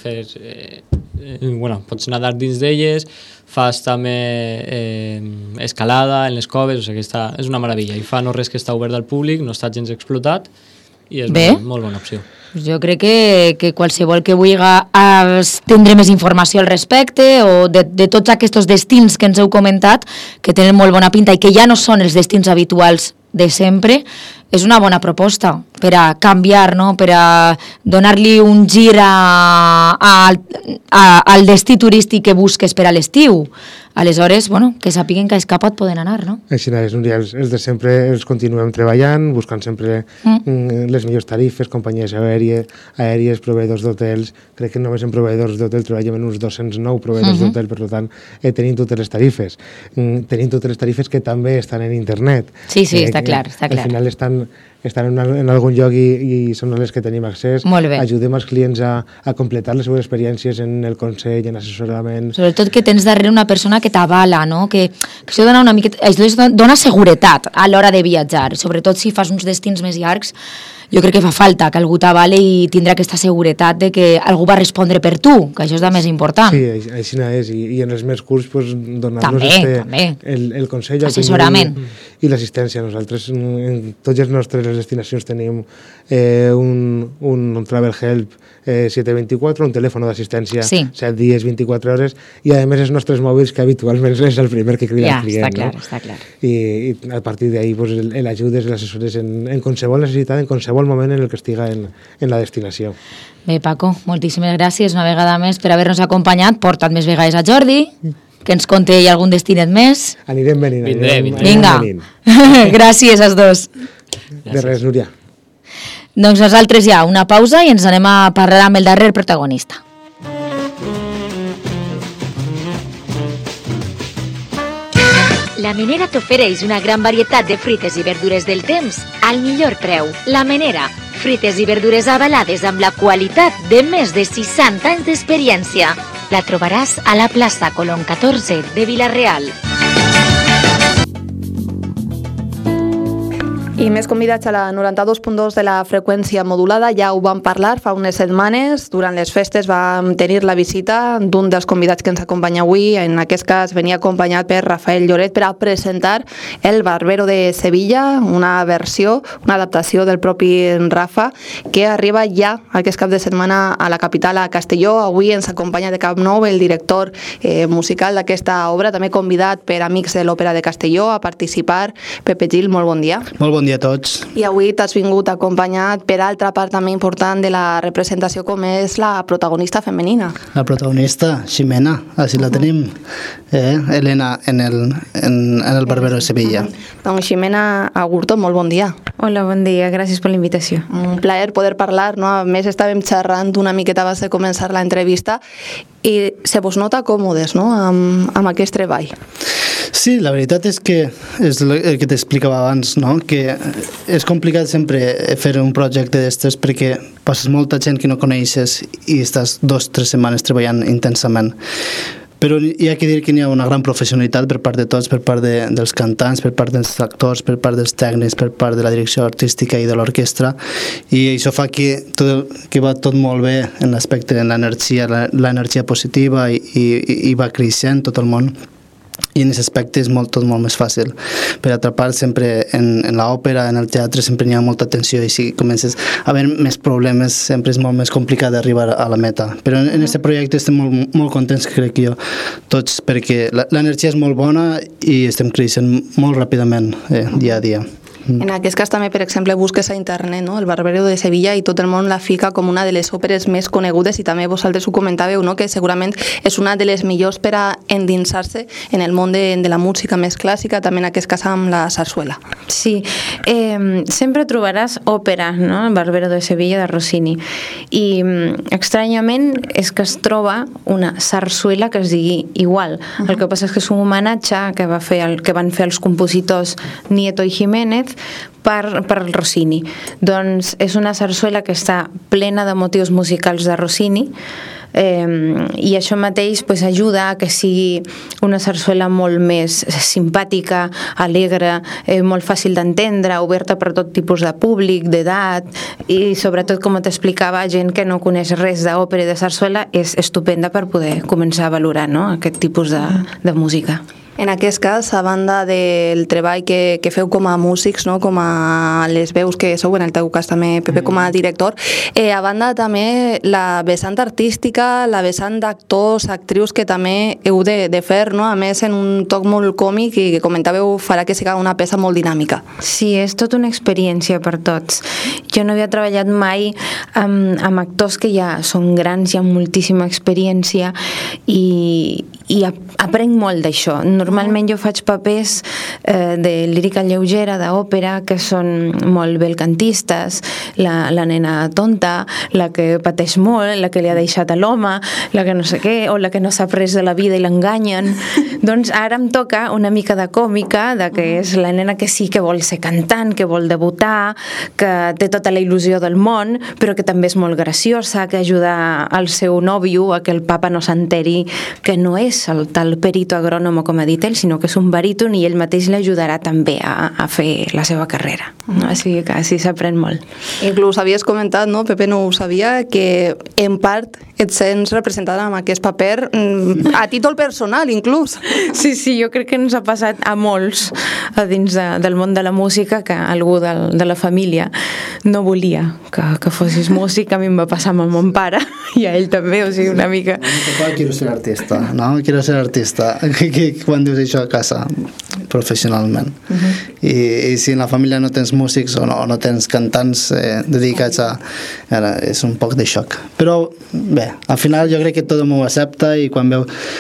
Speaker 12: pots nadar dins d'elles, fas també escalada en les coves, o sigui que és una meravella. I fa no res que està obert al públic, no està gens explotat i és una molt bona opció.
Speaker 1: Jo crec que qualsevol que vulgui tindre més informació al respecte o de tots aquests destins que ens heu comentat, que tenen molt bona pinta i que ja no són els destins habituals de sempre, és una bona proposta per a canviar, no? Per a donar-li un gir al destí turístic que busques per a l'estiu. Aleshores, bueno, que sàpiguen que a Escapat poden anar, no?
Speaker 11: Així és, Núria, els de sempre els continuem treballant, buscant sempre les millors tarifes, companyies aèries, proveïdors d'hotels. Crec que només en proveïdors d'hotel treballem en uns 209 proveïdors d'hotel, per tant, tenim totes les tarifes. Tenim totes les tarifes que també estan en internet.
Speaker 1: Sí, està clar, està clar.
Speaker 11: Al final estan en algun lloc i són les que tenim accés.
Speaker 1: Molt bé.
Speaker 11: Ajudem els clients a completar les seves experiències en el consell, en assessorament.
Speaker 1: Sobretot que tens darrere una persona que t'avala, no? Que això dona una miqueta, això dona seguretat a l'hora de viatjar, sobretot si fas uns destins més llargs. Jo crec que fa falta que algú t'avale i tindrà aquesta seguretat de que algú va respondre per tu, que això és el més important.
Speaker 11: Sí, així és, i en els més curts donar-nos el consell,
Speaker 1: assessorament
Speaker 11: i l'assistència. Nosaltres en totes les nostres destinacions tenim un Travel Help 724, un telèfon d'assistència 7 dies, 24 hores, i a més els nostres mòbils, que habitualment és el primer que crida el client.
Speaker 1: Està clar.
Speaker 11: I a partir d'ahí l'ajudes, l'assessores en qualsevol necessitat, en qualsevol moment en el que estiga en la destinació.
Speaker 1: Bé, Paco, moltíssimes gràcies una vegada més per haver-nos acompanyat. Porta't més vegades a Jordi, que ens conti algun destinet més.
Speaker 11: Anirem venint.
Speaker 1: Vinga, gràcies als dos.
Speaker 11: De res, Núria.
Speaker 1: Doncs nosaltres ja una pausa i ens anem a parlar amb el darrer protagonista.
Speaker 9: La Menera t'ofereix una gran varietat de fruites i verdures del temps al millor preu. La Menera, fruites i verdures avalades amb la qualitat de més de 60 anys d'experiència. La trobaràs a la plaça Colón 14 de Vila-real.
Speaker 2: I més convidats a la 92.2 de la freqüència modulada. Ja ho vam parlar fa unes setmanes. Durant les festes vam tenir la visita d'un dels convidats que ens acompanya avui. En aquest cas venia acompanyat per Rafael Lloret per a presentar El Barbero de Sevilla, una versió, una adaptació del propi Rafa, que arriba ja aquest cap de setmana a la capital, a Castelló. Avui ens acompanya de Cap Nou el director musical d'aquesta obra, també convidat per amics de l'Òpera de Castelló a participar. Pepe Gil, molt bon dia.
Speaker 13: Molt bon dia a tots.
Speaker 2: I avui t'has vingut acompanyat per altra part també important de la representació, com és la protagonista femenina.
Speaker 13: La protagonista, Ximena, així la tenim. Elena en el Barbero de Sevilla.
Speaker 2: Doncs Ximena Agurto, molt bon dia.
Speaker 14: Hola, bon dia, gràcies per la invitació.
Speaker 2: Un plaer poder parlar, no? A més estàvem xerrant una miqueta abans de començar l'entrevista i se vos nota còmodes, no?, amb aquest treball.
Speaker 13: Sí, la veritat és que és el que t'explicava abans, no? Que és complicat sempre fer un projecte d'estes perquè passes molta gent que no coneixes i estàs 2 o 3 setmanes treballant intensament. Però hi ha que dir que hi ha una gran professionalitat per part de tots, per part dels cantants, per part dels actors, per part dels tècnics, per part de la direcció artística i de l'orquestra, i això fa que va tot molt bé en l'aspecte de l'energia positiva i va creixent tot el món. I en aquest aspecte és tot molt més fàcil. Per altra part, sempre en l'òpera, en el teatre, sempre hi ha molta tensió i si comences a haver més problemes sempre és molt més complicat d'arribar a la meta. Però en aquest projecte estem molt contents, crec jo, tots, perquè l'energia és molt bona i estem creixent molt ràpidament dia a dia.
Speaker 2: En aquest cas també, per exemple, busques a internet, no?, El Barbero de Sevilla, i tot el món la fica com una de les òperes més conegudes, i també vosaltres ho comentàveu, no?, que segurament és una de les millors per a endinsar-se en el món de la música més clàssica, també en aquest cas amb la sarsuela.
Speaker 14: Sí, sempre trobaràs òpera, no?, El Barbero de Sevilla de Rossini, i estranyament és que es troba una sarsuela que es digui igual. El que passa és que és un homenatge que van fer els compositors Nieto i Jiménez per Rossini. Doncs és una sarsuela que està plena de motius musicals de Rossini, i això mateix ajuda a que sigui una sarsuela molt més simpàtica, alegre, molt fàcil d'entendre, oberta per tot tipus de públic, d'edat, i sobretot, com t'explicava, gent que no coneix res d'òpera i de sarsuela és estupenda per poder començar a valorar, no?, aquest tipus de música.
Speaker 2: En aquest cas, a banda del treball que feu com a músics, no? Com a les veus que sou, en el teu cas també, Pepe, com a director, a banda també la vessant artística, la vessant d'actors, actrius que també heu de fer, no? A més en un toc molt còmic i que comentàveu farà que siga una peça molt dinàmica.
Speaker 14: Sí, és tota una experiència per tots. Jo no havia treballat mai amb actors que ja són grans, hi ha moltíssima experiència i aprenc molt d'això. Normalment jo faig papers de lírica lleugera, d'òpera, que són molt belcantistes, la nena tonta, la que pateix molt, la que li ha deixat a l'home, la que no sé què, o la que no sap res de la vida i l'enganyen. Doncs ara em toca una mica de còmica, que és la nena que sí que vol ser cantant, que vol debutar, que té tota la il·lusió del món, però que també és molt graciosa, que ajuda al seu nòvio a que el papa no s'enteri que no és el tal perito agrònomo com ha dit ell, sinó que és un baríton i ell mateix l'ajudarà també a fer la seva carrera. No? Així que així s'aprèn molt.
Speaker 2: Inclús havies comentat, no? Pepe no ho sabia, que en part et sents representada amb aquest paper a títol personal, inclús.
Speaker 14: Sí, jo crec que ens ha passat a molts a dins del món de la música, que algú de la família no volia que fossis músic. A mi em va passar amb mon pare i a ell també, o sigui, una mica...
Speaker 13: Quiero ser artista, no? Quiero ser artista. Quan dius això a casa, professionalment. I si en la família no tens músics o no tens cantants dedicats a... és un poc de xoc. Però bé, al final jo crec que tothom ho accepta i quan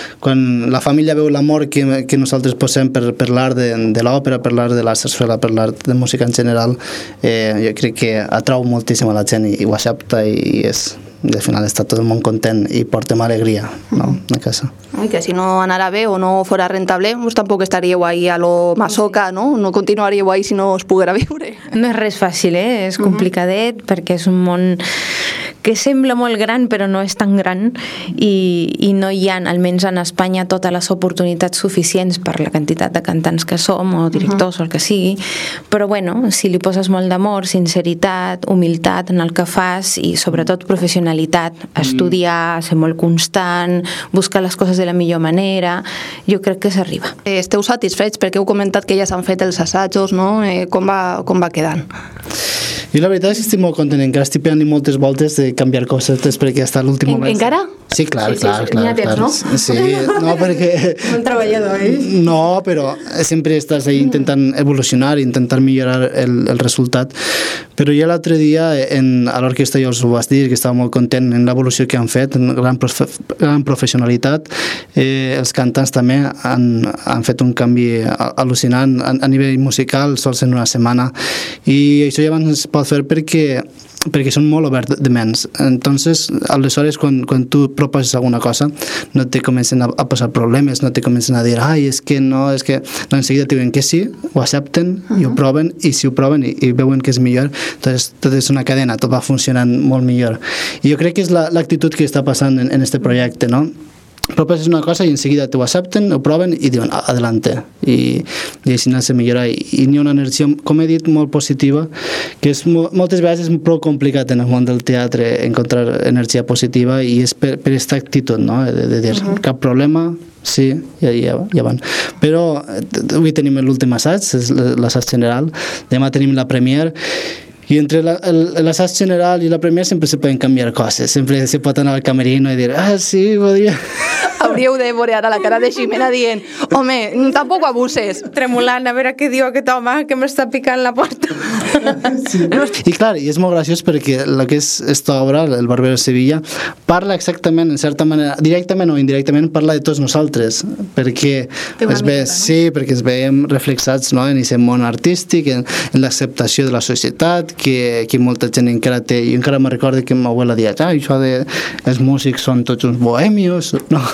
Speaker 13: la família veu l'amor que nosaltres posem per l'art de l'òpera, per l'art de la sarsuela, per l'art de música en general, jo crec que atrau moltíssim a la gent i ho accepta i al final està tot el món content i portem alegria, no?, a casa.
Speaker 2: I que si no anara bé o no fora rentable, doncs tampoc estaríeu ahí a lo masoca, no? No continuaríeu ahí si no us poguera viure.
Speaker 14: No és res fàcil, és complicadet, perquè és un món que sembla molt gran però no és tan gran i no hi ha, almenys en Espanya, totes les oportunitats suficients per la quantitat de cantants que som o directors o el que sigui, però bueno, si li poses molt d'amor, sinceritat, humilitat en el que fas i sobretot professionalitat, estudiar, ser molt constant, buscar les coses de la millor manera, jo crec que s'arriba.
Speaker 2: Esteu satisfets perquè heu comentat que ja s'han fet els assajos, no? Com va quedant?
Speaker 13: I la veritat és que estic molt content, encara estic pegant moltes voltes de canviar coses perquè està l'últim moment.
Speaker 2: Encara?
Speaker 13: Sí, clar.
Speaker 2: N'hi ha temps, no?
Speaker 13: Sí, no, perquè...
Speaker 2: Un treballador,
Speaker 13: No, però sempre estàs ahí intentant evolucionar, intentar millorar el resultat. Però ja l'altre dia a l'orquestra ja us ho vas dir, que estava molt content en l'evolució que han fet, en gran professionalitat. Els cantants també han fet un canvi al·lucinant a nivell musical, sols en una setmana. I això ja es pot fer perquè són molt oberts de ments. Entonces, aleshores, quan tu proposes alguna cosa, no te comencen a passar problemes, no te comencen a dir, és que no, no, enseguida te diuen que sí, ho accepten i ho proven, i si ho proven i veuen que és millor, entonces tot és una cadena, tot va funcionant molt millor. I jo crec que és l'actitud que està passant en este projecte, no? Proposes una cosa i enseguida t'ho accepten, ho proven i diuen adelante, i així se millora i n'hi ha una energia, com he dit, molt positiva, que és moltes vegades és prou complicat en el món del teatre encontrar energia positiva i és per aquesta actitud, no? De dir cap problema, sí, ja van. Però avui tenim l'últim assaig, és l'assaig general, demà tenim la premiere. I entre l'assaig general i la premiere sempre se poden canviar coses, sempre se pot anar al camerino i dir, sí, podria...
Speaker 2: Hauríeu de veure ara la cara de Ximena dient, home, tampoc abuses.
Speaker 14: Tremolant, a veure què diu aquest home que m'està picant la porta.
Speaker 13: Sí. I clar, i és molt graciós perquè el que és esta obra, El Barbero de Sevilla, parla exactament, en certa manera, directament o indirectament, parla de tots nosaltres, perquè perquè ens veiem reflexats, no?, en aquest món artístic, en l'acceptació de la societat, que molta gent encara té. Jo encara me recordo que ma abuela deia, això de els músics són tots uns bohemios, no?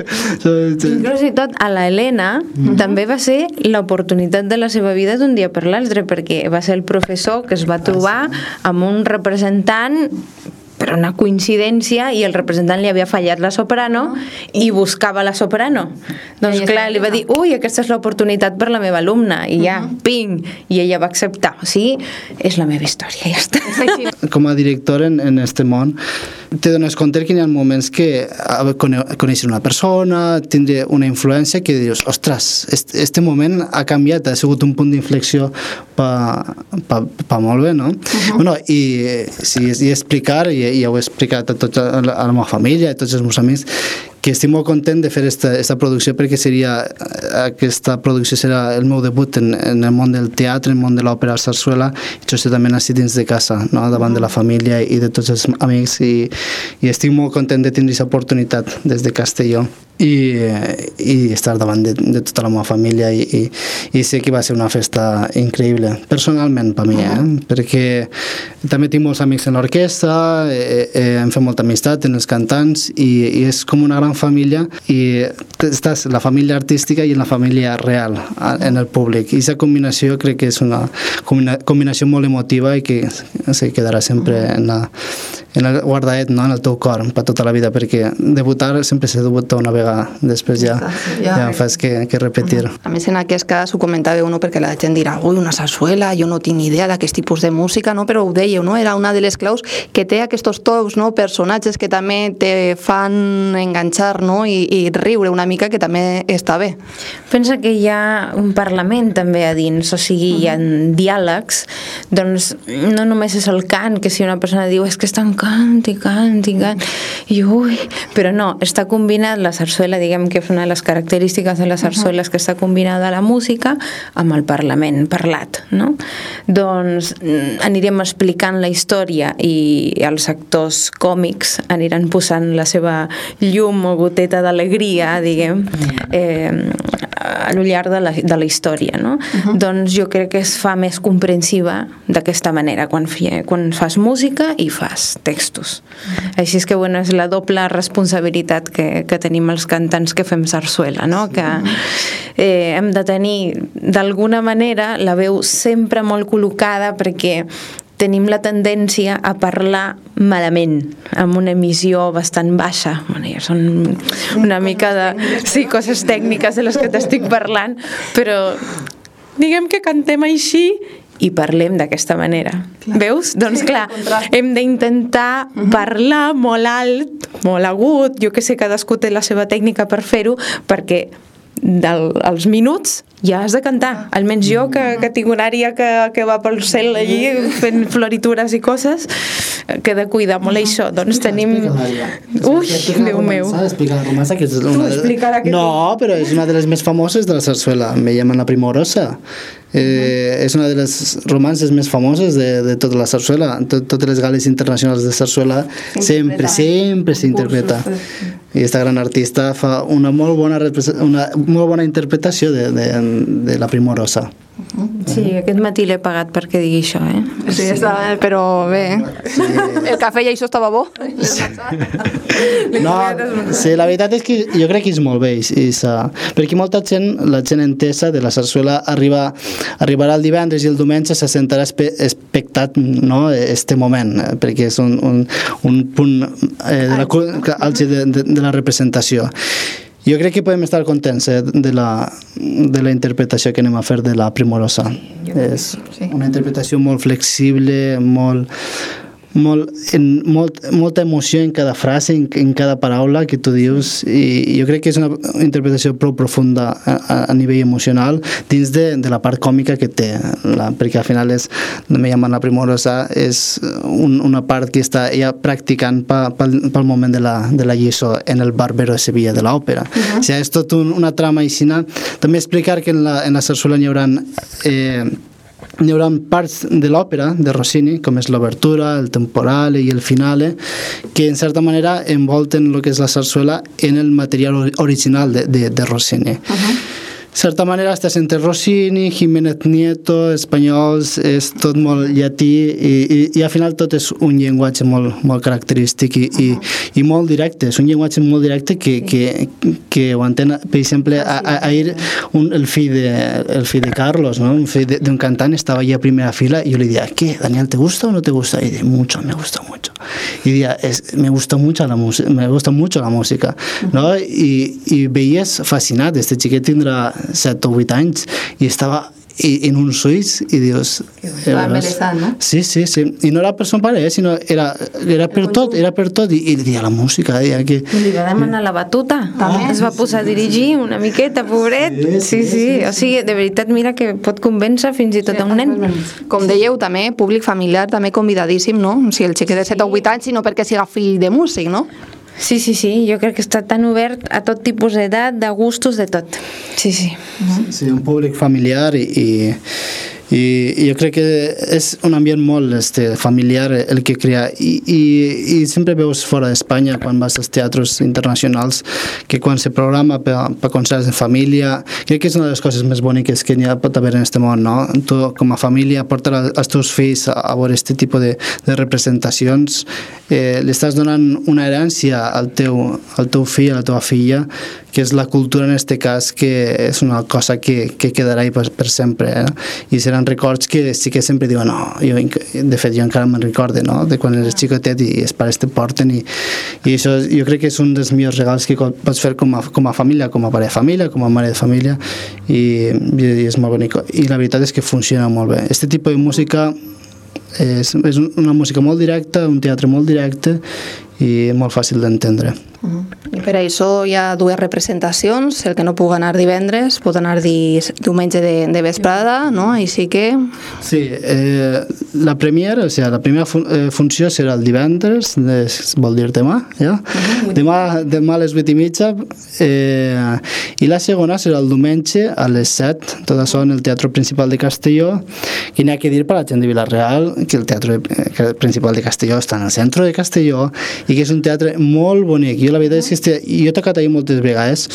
Speaker 14: Inclús i tot, a la Helena també va ser l'oportunitat de la seva vida d'un dia per l'altre, perquè va ser el professor que es va trobar amb un representant per una coincidència, i el representant li havia fallat la soprano i buscava la soprano. Doncs clar, li va dir, aquesta és l'oportunitat per la meva alumna, i ja, ping, i ella va acceptar. O sigui, és la meva història, ja està.
Speaker 13: Com a director en este món, te dones compte que hi ha moments que conèixer una persona, tindre una influència que dius, ostres, este moment ha canviat, ha sigut un punt d'inflexió pa molt bé, no? Bueno, i explicar, i ho he explicat a la meva família, a tots els meus amics, que estic molt content de fer esta producció perquè aquesta producció serà el meu debut en el món del teatre, en el món de l'òpera, la sarsuela, i això també així dins de casa, no? Davant de la família i de tots els amics, i estic molt content de tindre aquesta oportunitat des de Castelló i estar davant de tota la meva família, i sé que va ser una festa increïble, personalment per mi, perquè també tinc molts amics en l'orquestra, hem fet molta amistat en els cantants, i és com una gran família, i estàs la família artística i la família real en el públic, i aquesta combinació crec que és una combinació molt emotiva i que se quedarà sempre en el guardaet, no? En el teu cor per tota la vida, perquè debutar sempre se debuta una vegada, després ja fas que repetir.
Speaker 2: A més, en aquest cas ho comentava uno perquè la gent dirà, ui, una sarsuela, jo no tinc ni idea d'aquest tipus de música, no? Però ho dèieu, no? Era una de les claus que té aquests tocs, no? Personatges que també te fan enganxar, no? I riure una mica, que també està bé.
Speaker 14: Pensa que hi ha un parlament també a dins, o sigui, hi ha diàlegs, doncs no només és el cant, que si una persona diu és que estan cant, i ui, però no, està combinat la sarsuela, diguem que és una de les característiques de les sarsueles, que està combinada la música amb el parlament parlat, no? Doncs anirem explicant la història i els actors còmics aniran posant la seva llum o goteta d'alegria, diguem, a lo llarg de la història, no? Doncs jo crec que es fa més comprensiva d'aquesta manera, quan fas música i fas textos. Així és que, bueno, és la doble responsabilitat que tenim els cantants que fem sarsuela, no? Que hem de tenir, d'alguna manera, la veu sempre molt col·locada, perquè tenim la tendència a parlar malament, amb una emissió bastant baixa. Bueno, ja són una mica de... Sí, coses tècniques de les que t'estic parlant, però diguem que cantem així i parlem d'aquesta manera. Veus? Doncs clar, hem d'intentar parlar molt alt, molt agut, jo que sé, cadascú té la seva tècnica per fer-ho, perquè als minuts ja has de cantar. Almenys jo, que tinc una àrea que va pel cel allí fent floritures i coses, que he de cuidar molt això. Doncs tenim... Ui, Déu meu.
Speaker 13: Explica la romança, que és
Speaker 14: Tu explicarà que...
Speaker 13: No, però és una de les més famoses de la sarsuela. Me llaman la Primorosa. És una de les romances més famoses de tota la sarsuela. Totes les gales internacionals de sarsuela sempre s'interpreta. I aquesta gran artista fa una molt bona interpretació de la Primorosa.
Speaker 14: Sí, aquest matí l'he pagat perquè digui això,
Speaker 2: Sí, però bé, el cafè i això estava bo.
Speaker 13: No, sí, la veritat és que jo crec que és molt bé, perquè molta gent, la gent entesa de la sarsuela arribarà el divendres i el diumenge se sentarà expectat, no, este moment, perquè és un punt de la representació. Jo crec que podem estar contents de la interpretació que anem a fer de la Primorosa. És una interpretació molt flexible, molta emoció en cada frase, en cada paraula que tu dius, i jo crec que és una interpretació prou profunda a nivell emocional dins de la part còmica que té, perquè al final me llaman la Primorosa, és una part que està ja practicant pel moment de la lliçó en el Barbero de Sevilla de l'òpera. O sigui, és tot una trama aixina. També explicar que en la sarsuela hi haurà parts de l'òpera de Rossini, com és l'obertura, el temporale i el finale, que en certa manera envolten el que és la sarsuela en el material original de Rossini. De certa manera estàs entre Rossini, Jiménez Nieto, espanyols, és tot molt llatí, i al final tot és un llenguatge molt característic i molt directe. És un llenguatge molt directe que ho entén, per exemple, ahir el fill de Carlos, ¿no? Un fill d'un cantant estava allà a primera fila i jo li deia, ¿qué, Daniel, te gusta o no te gusta? Y dice, mucho, me gusta mucho. Y decía, me gusta mucho la música, ¿no? Y veies fascinat, este xiquet tindrà 7 o 8 anys i estava i en uns ulls i dius...
Speaker 2: Estava embelesat, no?
Speaker 13: Sí. I no era per son pare, sinó era per tot, i dia la música, que...
Speaker 14: Li va demanar la batuta, es va posar a dirigir una miqueta, pobret. Sí. O sigui, de veritat, mira que pot convèncer fins i tot a un nen.
Speaker 2: Com dèieu, també, públic familiar, també convidadíssim, no? O sigui, el xiquet de 7 o 8 anys, sinó perquè siga fill de músic, no?
Speaker 14: Sí, jo crec que està tan obert a tot tipus d'edat, de gustos, de tot. Sí.
Speaker 13: Sí, un públic familiar i jo crec que és un ambient molt familiar el que crea i sempre veus fora d'Espanya quan vas als teatres internacionals que quan se programa per concerts de família, crec que és una de les coses més boniques que n'hi pot haver en aquest món, no? Tu com a família portar els teus fills a veure aquest tipus de representacions, li estàs donant una herència al teu fill, a la teva filla, que és la cultura en aquest cas, que és una cosa que quedarà per sempre, i seran records que sí que sempre diuen de fet jo encara me'n recorde, no? De quan eres xicotet i els pares te porten i això jo crec que és un dels millors regals que pots fer com a família, com a pare de família, com a mare de família, i és molt bonic, i la veritat és que funciona molt bé. Este tipus de música és una música molt directa, un teatre molt directe i molt fàcil d'entendre.
Speaker 2: I per això hi ha dues representacions, el que no pugui anar divendres pot anar diumenge de vesprada, no? Així que...
Speaker 13: Sí, la primera funció serà el divendres, vol dir demà, ja? Demà a les 8:30, i la segona serà el diumenge a les 7, tot això en el Teatre Principal de Castelló, i n'hi ha que dir per a la gent de Vila-real que el Teatre Principal de Castelló està en el centre de Castelló i que és un teatre molt bonic. Jo la veritat és que jo he tocat ahir moltes vegades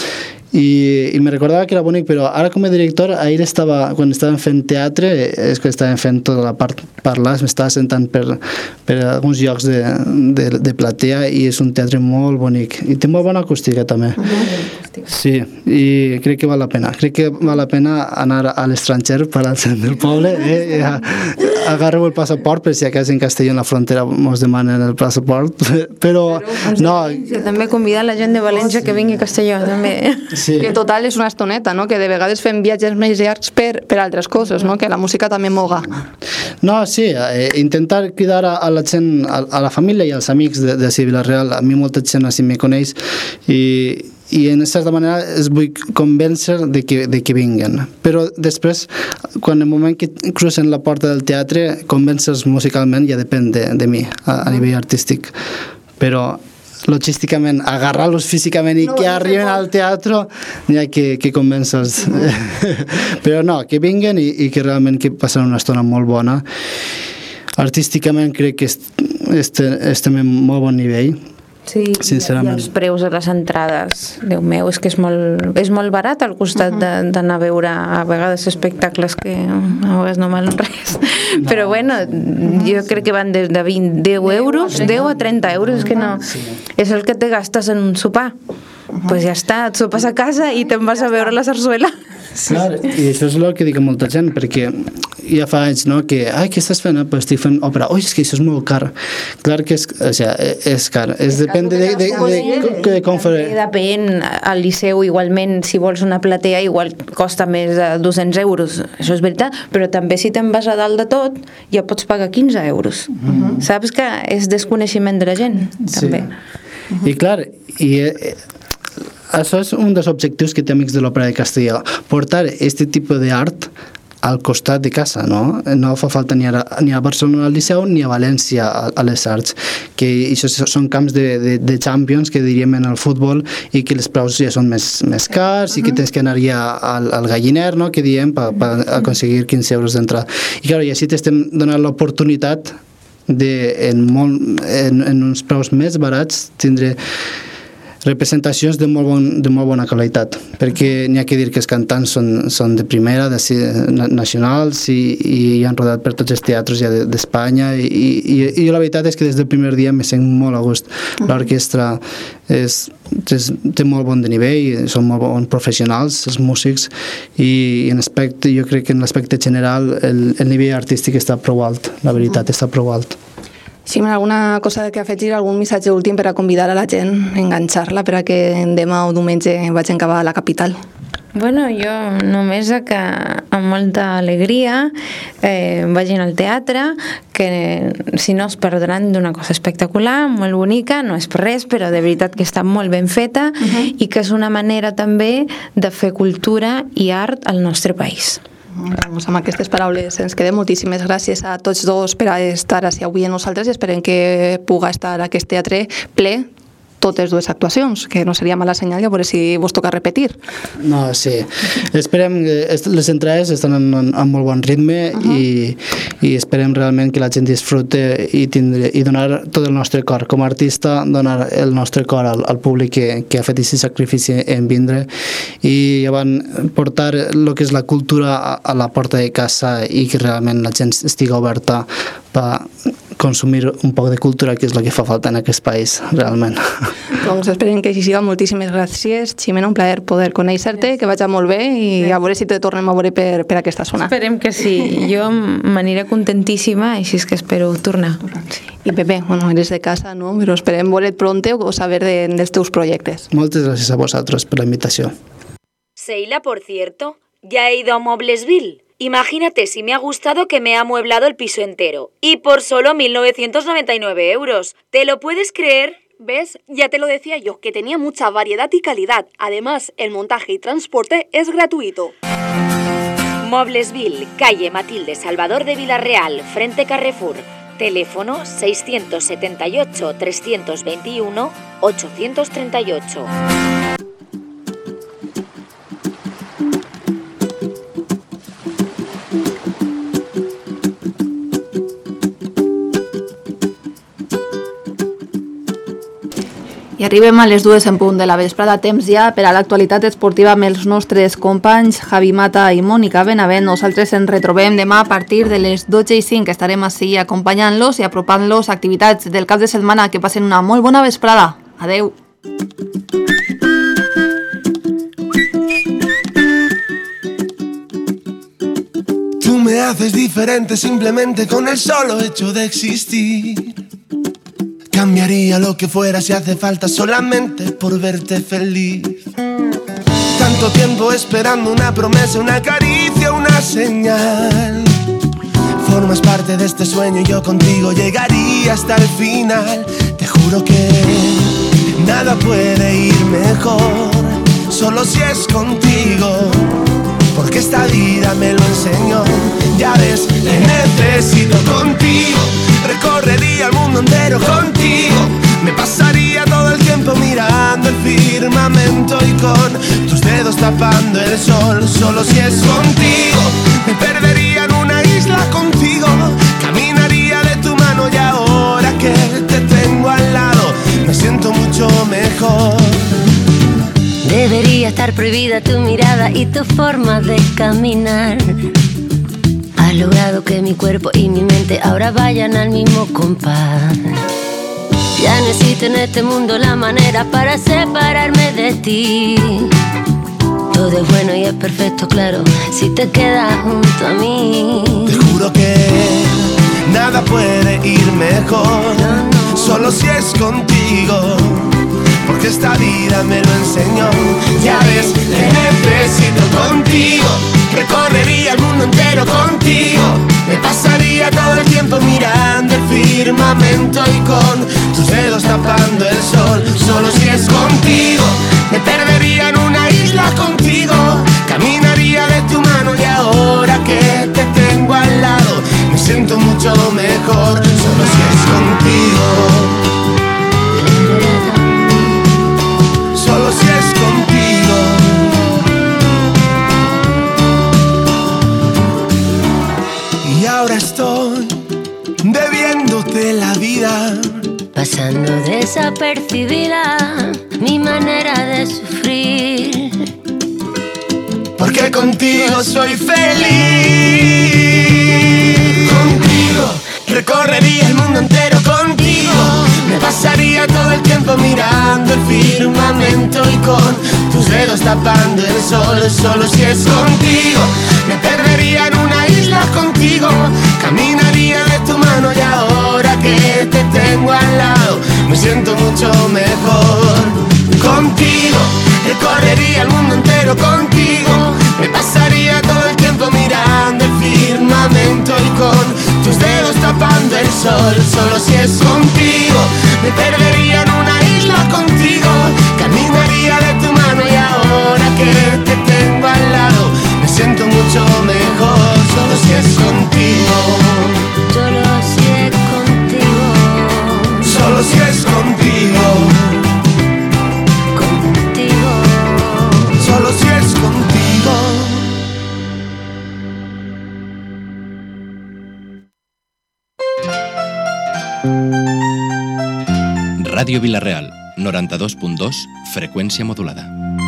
Speaker 13: i me recordava que era bonic, però ara com a director ahir quan estàvem fent teatre és que estàvem fent tota la part parlar, m'estava sentant per alguns llocs de platea i és un teatre molt bonic i té molt bona acústica també. Sí, i crec que val la pena anar a l'estranger per al centre del poble, agarreu el passaport per si a casa en Castelló en la frontera mos demanen el passaport, però no.
Speaker 14: També convidar la gent de València que vingui a Castelló també.
Speaker 2: Sí. Que total és una estoneta, no? Que de vegades fem viatges més llargs per altres coses, no? Que la música també moga.
Speaker 13: No, sí, intentar cridar a la gent, a la família i als amics de Vila-real. A mi molta gent així me coneix i en certa manera es vull convèncer de que vinguen. Però després, quan el moment que crucen la porta del teatre, convèncer-los musicalment ja depèn de mi, a nivell artístic. Però logísticament, agarrar-los físicament i que arriben al teatre n'hi ha que convèncer-los. Però no, que vinguen i que realment que passaran una estona molt bona. Artísticament crec que estem en molt bon nivell.
Speaker 14: Sí, sincerament. I els preus de les entrades, Déu meu, és que és molt barat al costat d'anar a veure a vegades espectacles que a vegades no valen res. No. Però bueno, jo crec que van des de 10 euros, 10 a 30 euros, és que no, és el que te gastes en un sopar. Pues ja està, et sopes a casa i te'n vas a veure la sarsuela.
Speaker 13: Clar, i això és el que dic a molta gent, perquè ja fa anys, no?, que, què estàs fent? Pues estic fent òpera. Oi, és que això és molt car. Clar que és car. Depèn de com fer...
Speaker 14: Depèn, al Liceu igualment, si vols una platea, igual costa més de 200 euros. Això és veritat, però també si te'n vas a dalt de tot, ja pots pagar 15 euros. Saps que és desconeixement de la gent, també.
Speaker 13: I clar, això és un dels objectius que té Amics de l'Òpera de Castelló, portar aquest tipus d'art al costat de casa, no? No fa falta ni a Barcelona al Liceu ni a València a les Arts, que això són camps de Champions, que diríem en el futbol, i que els preus ja són més cars i que tens que anar ja al galliner, no?, que diem, per aconseguir 15 euros d'entrada. I clar, i així t'estem donant l'oportunitat en uns preus més barats tindre representacions de molt bona qualitat, perquè n'hi ha que dir que els cantants són de primera, nacionals, i han rodat per tots els teatres ja d'Espanya, i la veritat és que des del primer dia me sent molt a gust. L'orquestra té molt bon de nivell, són molt bons professionals, els músics, i jo crec que en l'aspecte general el nivell artístic està prou alt, la veritat està prou alt.
Speaker 2: Sí, alguna cosa que afegir, algun missatge últim per a convidar a la gent, enganxar-la per a que demà o diumenge vagin cap a la capital?
Speaker 14: Bueno, jo només que amb molta alegria vagin al teatre, que si no es perdran d'una cosa espectacular, molt bonica, no és per res, però de veritat que està molt ben feta i que és una manera també de fer cultura i art al nostre país.
Speaker 2: Doncs amb aquestes paraules ens quedem. Moltíssimes gràcies a tots dos per estar així avui amb nosaltres i esperem que puga estar aquest teatre ple totes dues actuacions, que no seria mala senyal, a veure si vos toca repetir.
Speaker 13: No, sí. Esperem que les entrades estan en molt bon ritme i esperem realment que la gent disfrute i donar tot el nostre cor. Com a artista, donar el nostre cor al públic que ha fet aquest sacrifici en vindre i portar el que és la cultura a la porta de casa i que realment la gent estigui oberta per consumir un poc de cultura, que és el que fa falta en aquest país, realment.
Speaker 2: Doncs esperem que així siga. Moltíssimes gràcies, Ximena, un plaer poder conèixer-te, que vagi molt bé i a veure si te tornem a veure per aquesta zona.
Speaker 14: Esperem que sí. Jo m'aniré contentíssima, així és que espero tornar.
Speaker 2: I Pepe, bueno, eres de casa, ¿no? Però esperem veure't pronte o saber dels teus projectes.
Speaker 13: Moltes gràcies a vosaltres per la invitació.
Speaker 15: Seila, por cierto, ya he ido a Mueblesville. Imagínate si me ha gustado que me ha amueblado el piso entero. Y por solo 1.999 euros. ¿Te lo puedes creer?
Speaker 4: ¿Ves? Ya te lo decía yo, que tenía mucha variedad y calidad. Además, el montaje y transporte es gratuito.
Speaker 15: Mueblesville, calle Matilde Salvador de Villarreal, frente Carrefour. Teléfono 678 321 838.
Speaker 2: I arribem a les 2 en punt de la vesprada, temps ja per a l'actualitat esportiva amb els nostres companys Javi Mata i Mònica Benavent. Nosaltres ens retrobem demà a partir de les 12:05. Estarem així acompanyant-los i apropant-los a activitats del cap de setmana. Que passen una molt bona vesprada. Adeu.
Speaker 16: Tú me haces diferente simplemente con el solo hecho de existir. Cambiaría lo que fuera si hace falta solamente por verte feliz. Tanto tiempo esperando una promesa, una caricia, una señal. Formas parte de este sueño y yo contigo llegaría hasta el final. Te juro que nada puede ir mejor, solo si es contigo, porque esta vida me lo enseñó. Ya ves, te necesito contigo. Recorrería el mundo entero contigo. Me pasaría todo el tiempo mirando el firmamento y con tus dedos tapando el sol. Solo si es contigo. Me perdería en una isla contigo. Caminaría de tu mano y ahora que te tengo al lado me siento mucho mejor.
Speaker 17: Debería estar prohibida tu mirada y tu forma de caminar. Has logrado que mi cuerpo y mi mente ahora vayan al mismo compás. Ya no existe en este mundo la manera para separarme de ti. Todo es bueno y es perfecto, claro, si te quedas junto a mí.
Speaker 16: Te juro que nada puede ir mejor, solo si es contigo, porque esta vida me lo enseñó. Ya ves, te necesito contigo. Recorrería el mundo entero contigo. Me pasaría todo el tiempo mirando el firmamento y con tus dedos tapando el sol. Solo si es contigo. Me perdería en una isla contigo. Caminaría de tu mano y ahora que te tengo al lado me siento mucho mejor. Solo si es contigo. Solo si es contigo. Y ahora estoy debiéndote la vida,
Speaker 17: pasando desapercibida mi manera de sufrir.
Speaker 16: Porque contigo soy feliz. Contigo recorrería el mundo entero contigo. Me pasaría todo el tiempo mirando el firmamento y con tus dedos tapando el sol. Solo si es contigo. Me perdería en una isla contigo. Caminaría de tu mano y ahora que te tengo al lado me siento mucho mejor. Contigo recorrería el mundo entero contigo. sol, solo si es contigo. Me perdería en una isla contigo, caminaría de tu mano y ahora que te tengo al lado me siento mucho mejor, solo si es contigo.
Speaker 17: Solo si es contigo.
Speaker 16: Solo si es contigo.
Speaker 17: Contigo.
Speaker 16: Solo si es contigo.
Speaker 18: Ràdio Vila-real, 92.2, freqüència modulada.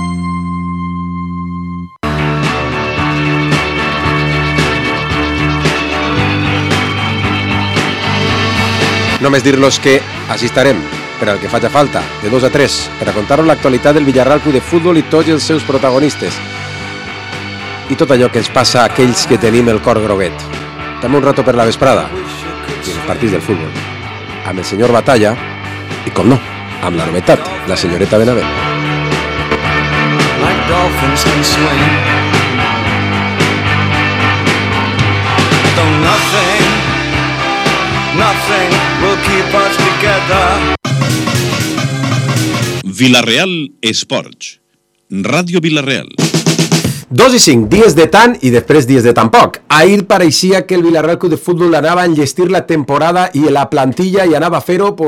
Speaker 19: Només dir-los que així estarem, per al que faci falta, de 2 a 3, per a contar-vos l'actualitat del Villarreal Club de Futbol i tots els seus protagonistes. I tot allò que ens passa a aquells que tenim el cor groguet. També un rato per la vesprada, i els partits del futbol, amb el senyor Batalla, i com no, amb la novetat, la senyoreta Benavent.
Speaker 20: Like dolphins can swim, though nothing will keep us together.
Speaker 21: Vila-real Esports, Ràdio Vila-real.
Speaker 19: 2 i 5, dies de tant i després dies de tan poc. Ahir pareixia que el Villarreal Club de Futbol anava a enllestir la temporada i la plantilla i anava a fer-ho